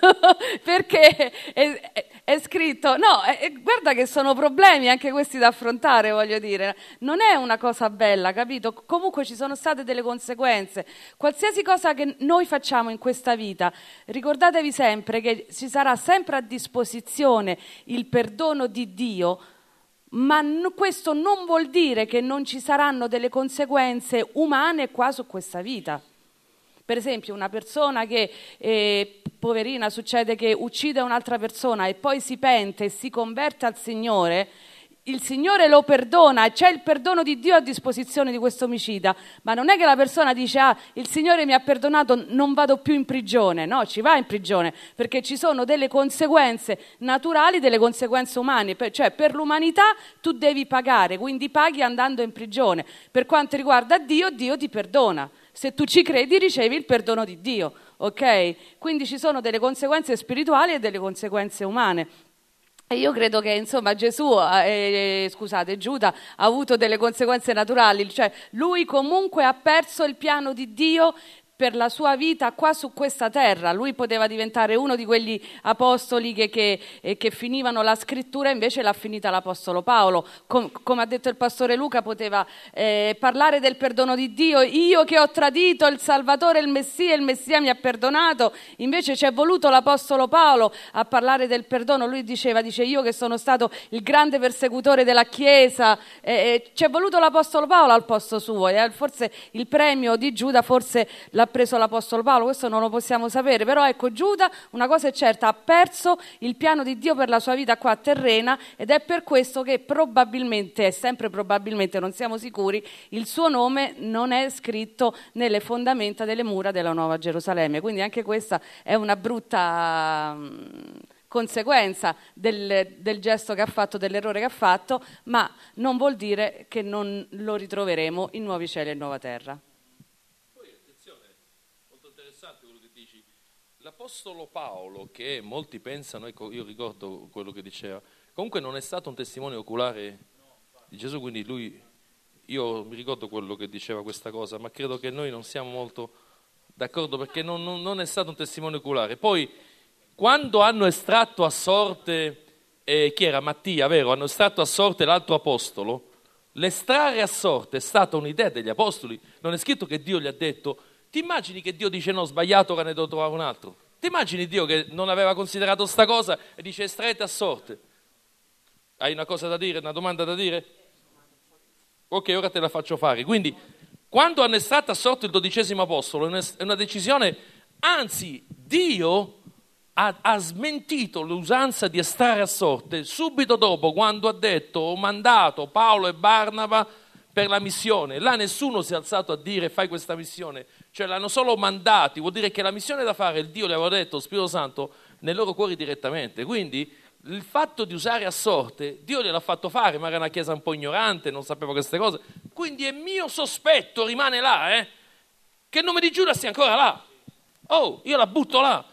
perché è scritto, guarda che sono problemi anche questi da affrontare, voglio dire, non è una cosa bella, capito? Comunque ci sono state delle conseguenze. Qualsiasi cosa che noi facciamo in questa vita, ricordatevi sempre che ci sarà sempre a disposizione il perdono di Dio, ma questo non vuol dire che non ci saranno delle conseguenze umane qua su questa vita. Per esempio una persona che, poverina, succede che uccide un'altra persona e poi si pente e si converte al Signore, il Signore lo perdona e c'è il perdono di Dio a disposizione di questo omicida, ma non è che la persona dice il Signore mi ha perdonato, non vado più in prigione. No, ci va in prigione perché ci sono delle conseguenze naturali, delle conseguenze umane, cioè per l'umanità tu devi pagare, quindi paghi andando in prigione. Per quanto riguarda Dio, Dio ti perdona. Se tu ci credi ricevi il perdono di Dio, ok? Quindi ci sono delle conseguenze spirituali e delle conseguenze umane. E io credo che insomma Giuda ha avuto delle conseguenze naturali, cioè lui comunque ha perso il piano di Dio per la sua vita qua su questa terra. Lui poteva diventare uno di quegli apostoli che finivano la scrittura, invece l'ha finita l'apostolo Paolo. Come ha detto il pastore Luca, poteva parlare del perdono di Dio. Io che ho tradito il Salvatore, il Messia mi ha perdonato. Invece ci è voluto l'apostolo Paolo a parlare del perdono. Lui dice io che sono stato il grande persecutore della Chiesa. Ci è voluto l'apostolo Paolo al posto suo. Forse il premio di Giuda forse l'ha preso l'apostolo Paolo, questo non lo possiamo sapere, però ecco, Giuda, una cosa è certa, ha perso il piano di Dio per la sua vita qua terrena, ed è per questo che probabilmente, sempre probabilmente, non siamo sicuri, il suo nome non è scritto nelle fondamenta delle mura della Nuova Gerusalemme. Quindi anche questa è una brutta conseguenza del gesto che ha fatto, dell'errore che ha fatto, ma non vuol dire che non lo ritroveremo in nuovi cieli e nuova terra. L'apostolo Paolo, che molti pensano, ecco, io ricordo quello che diceva, comunque non è stato un testimone oculare di Gesù, quindi io mi ricordo quello che diceva questa cosa, ma credo che noi non siamo molto d'accordo, perché non è stato un testimone oculare. Poi, quando hanno estratto a sorte, chi era? Mattia, vero? Hanno estratto a sorte l'altro apostolo, l'estrarre a sorte è stata un'idea degli apostoli, non è scritto che Dio gli ha detto: ti immagini che Dio dice no, sbagliato, che ne devo trovare un altro? Ti immagini Dio che non aveva considerato sta cosa e dice estraete a sorte? Hai una cosa da dire, una domanda da dire? Ok, ora te la faccio fare. Quindi, quando hanno estratto a sorte il 12° apostolo, è una decisione, anzi, Dio ha smentito l'usanza di estrarre a sorte subito dopo, quando ha detto: ho mandato Paolo e Barnaba per la missione. Là nessuno si è alzato a dire fai questa missione, cioè l'hanno solo mandati, vuol dire che la missione da fare il Dio le aveva detto, lo Spirito Santo, nei loro cuori direttamente. Quindi il fatto di usare a sorte, Dio gliel'ha fatto fare, ma era una chiesa un po' ignorante, non sapeva queste cose, quindi è mio sospetto, rimane là, che il nome di Giuda sia ancora là. Oh, io la butto là.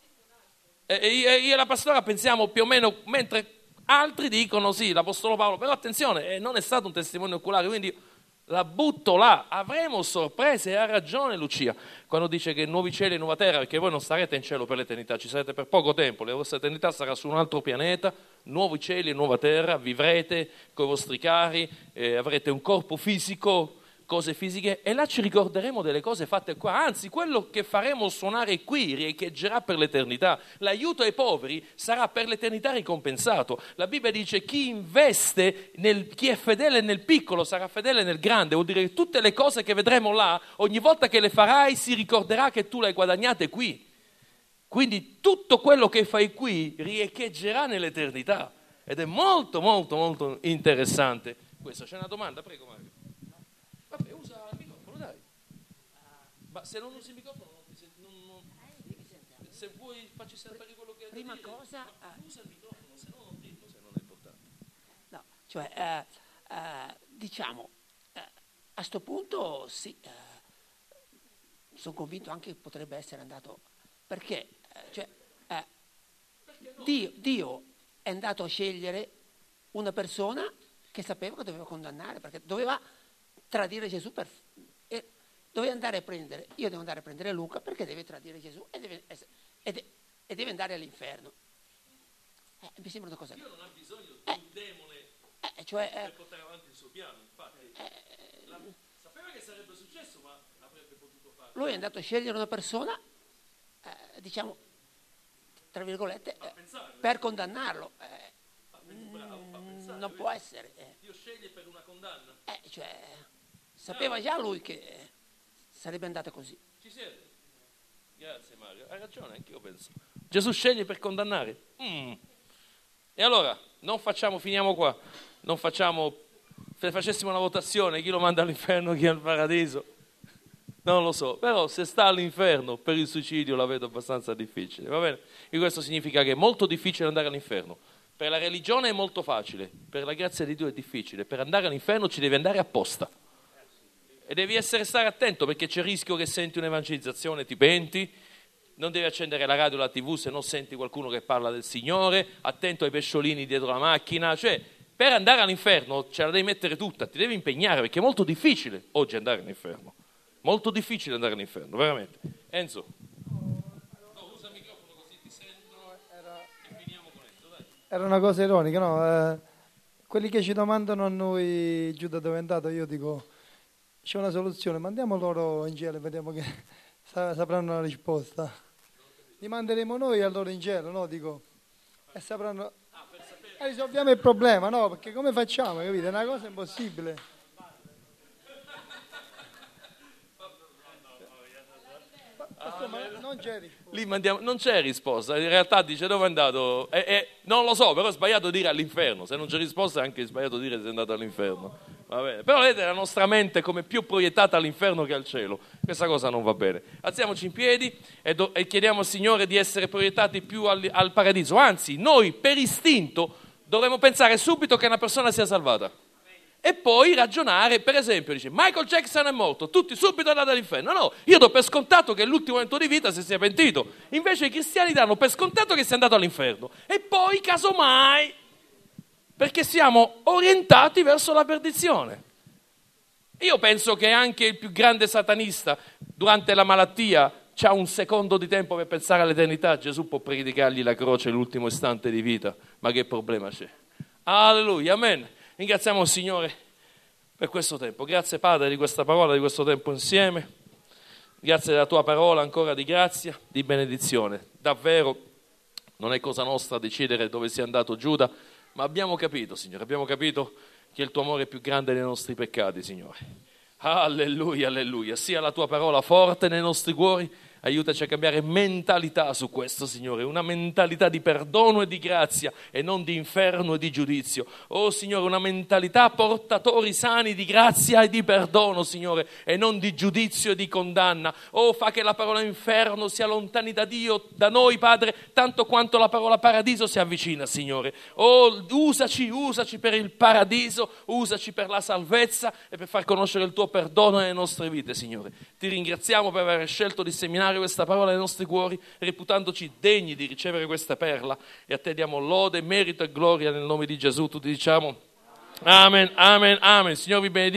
E io e la pastora pensiamo più o meno, mentre altri dicono sì, l'apostolo Paolo, però attenzione, non è stato un testimone oculare, quindi la butto là. Avremo sorprese, e ha ragione Lucia quando dice che nuovi cieli e nuova terra, perché voi non starete in cielo per l'eternità, ci sarete per poco tempo, la vostra eternità sarà su un altro pianeta, nuovi cieli e nuova terra, vivrete con i vostri cari, avrete un corpo fisico, cose fisiche, e là ci ricorderemo delle cose fatte qua. Anzi, quello che faremo suonare qui riecheggerà per l'eternità. L'aiuto ai poveri sarà per l'eternità ricompensato. La Bibbia dice: chi investe, chi è fedele nel piccolo sarà fedele nel grande. Vuol dire che tutte le cose che vedremo là, ogni volta che le farai si ricorderà che tu le hai guadagnate qui. Quindi tutto quello che fai qui riecheggerà nell'eternità, ed è molto molto molto interessante questo. C'è una domanda? Prego Mario. Vabbè, usa il microfono, dai. Ma se non usi il microfono non ti senti. Se vuoi facci sapere quello che hai da dire. Prima cosa, usa il microfono, se no non dillo, se non è importante. no, cioè, diciamo, a sto punto sì, sono convinto anche che potrebbe essere andato, perché, Dio è andato a scegliere una persona che sapeva che doveva condannare, perché doveva tradire Gesù, doveva andare a prendere, io devo andare a prendere Luca perché deve tradire Gesù e deve andare all'inferno. Mi sembra una cosa. Dio non ha bisogno di un demone per portare avanti il suo piano, infatti. Sapeva che sarebbe successo, ma avrebbe potuto farlo. Lui è andato a scegliere una persona, diciamo, tra virgolette, per condannarlo. Non può essere. Dio sceglie per una condanna. Sapeva già lui che sarebbe andata così. Ci siete? Grazie Mario, hai ragione, anch'io penso. Gesù sceglie per condannare. E allora, finiamo qua, se facessimo una votazione, chi lo manda all'inferno, chi al paradiso, non lo so, però se sta all'inferno per il suicidio la vedo abbastanza difficile, va bene? E questo significa che è molto difficile andare all'inferno. Per la religione è molto facile, per la grazia di Dio è difficile, per andare all'inferno ci devi andare apposta. E devi stare attento, perché c'è il rischio che senti un'evangelizzazione, ti penti, non devi accendere la radio o la TV se non senti qualcuno che parla del Signore, attento ai pesciolini dietro la macchina, cioè per andare all'inferno ce la devi mettere tutta, ti devi impegnare, perché è molto difficile oggi andare all'inferno, molto difficile andare all'inferno, veramente. Enzo. Usa il microfono così ti sentono e finiamo con Enzo, dai. Era una cosa ironica, no? Quelli che ci domandano a noi Giuda dove è andato, io dico c'è una soluzione, mandiamo loro in cielo e vediamo che sapranno la risposta. Li manderemo noi a loro in cielo, no? Dico, e sapranno. E risolviamo il problema, no? Perché come facciamo, capite? È una cosa impossibile. Ma non c'è risposta. Lì non c'è risposta, in realtà dice dove è andato, non lo so, però è sbagliato dire all'inferno, se non c'è risposta è anche sbagliato dire se è andato all'inferno, va bene. Però vedete la nostra mente come più proiettata all'inferno che al cielo, questa cosa non va bene. Alziamoci in piedi e chiediamo al Signore di essere proiettati più al paradiso, anzi noi per istinto dovremmo pensare subito che una persona sia salvata. E poi ragionare, per esempio, dice Michael Jackson è morto, tutti subito andate all'inferno. No, io do per scontato che è l'ultimo momento di vita se si è pentito. Invece i cristiani danno per scontato che sia andato all'inferno. E poi, casomai, perché siamo orientati verso la perdizione. Io penso che anche il più grande satanista, durante la malattia, c'ha un secondo di tempo per pensare all'eternità. Gesù può predicargli la croce l'ultimo istante di vita. Ma che problema c'è? Alleluia, amen. Ringraziamo il Signore per questo tempo. Grazie Padre di questa parola, di questo tempo insieme. Grazie della tua parola ancora di grazia, di benedizione. Davvero non è cosa nostra decidere dove sia andato Giuda, ma abbiamo capito, Signore, abbiamo capito che il tuo amore è più grande dei nostri peccati, Signore. Alleluia, alleluia. Sia la tua parola forte nei nostri cuori. Aiutaci a cambiare mentalità su questo, Signore, una mentalità di perdono e di grazia e non di inferno e di giudizio. Oh, Signore, una mentalità portatori sani di grazia e di perdono, Signore, e non di giudizio e di condanna. Oh, fa che la parola inferno sia lontani da Dio, da noi, Padre, tanto quanto la parola paradiso si avvicina, Signore. Oh, usaci per il paradiso, usaci per la salvezza e per far conoscere il tuo perdono nelle nostre vite, Signore. Ti ringraziamo per aver scelto di seminare questa parola nei nostri cuori, reputandoci degni di ricevere questa perla, e a te diamo lode, merito e gloria nel nome di Gesù. Tutti diciamo amen, amen, amen. Signore vi benedica.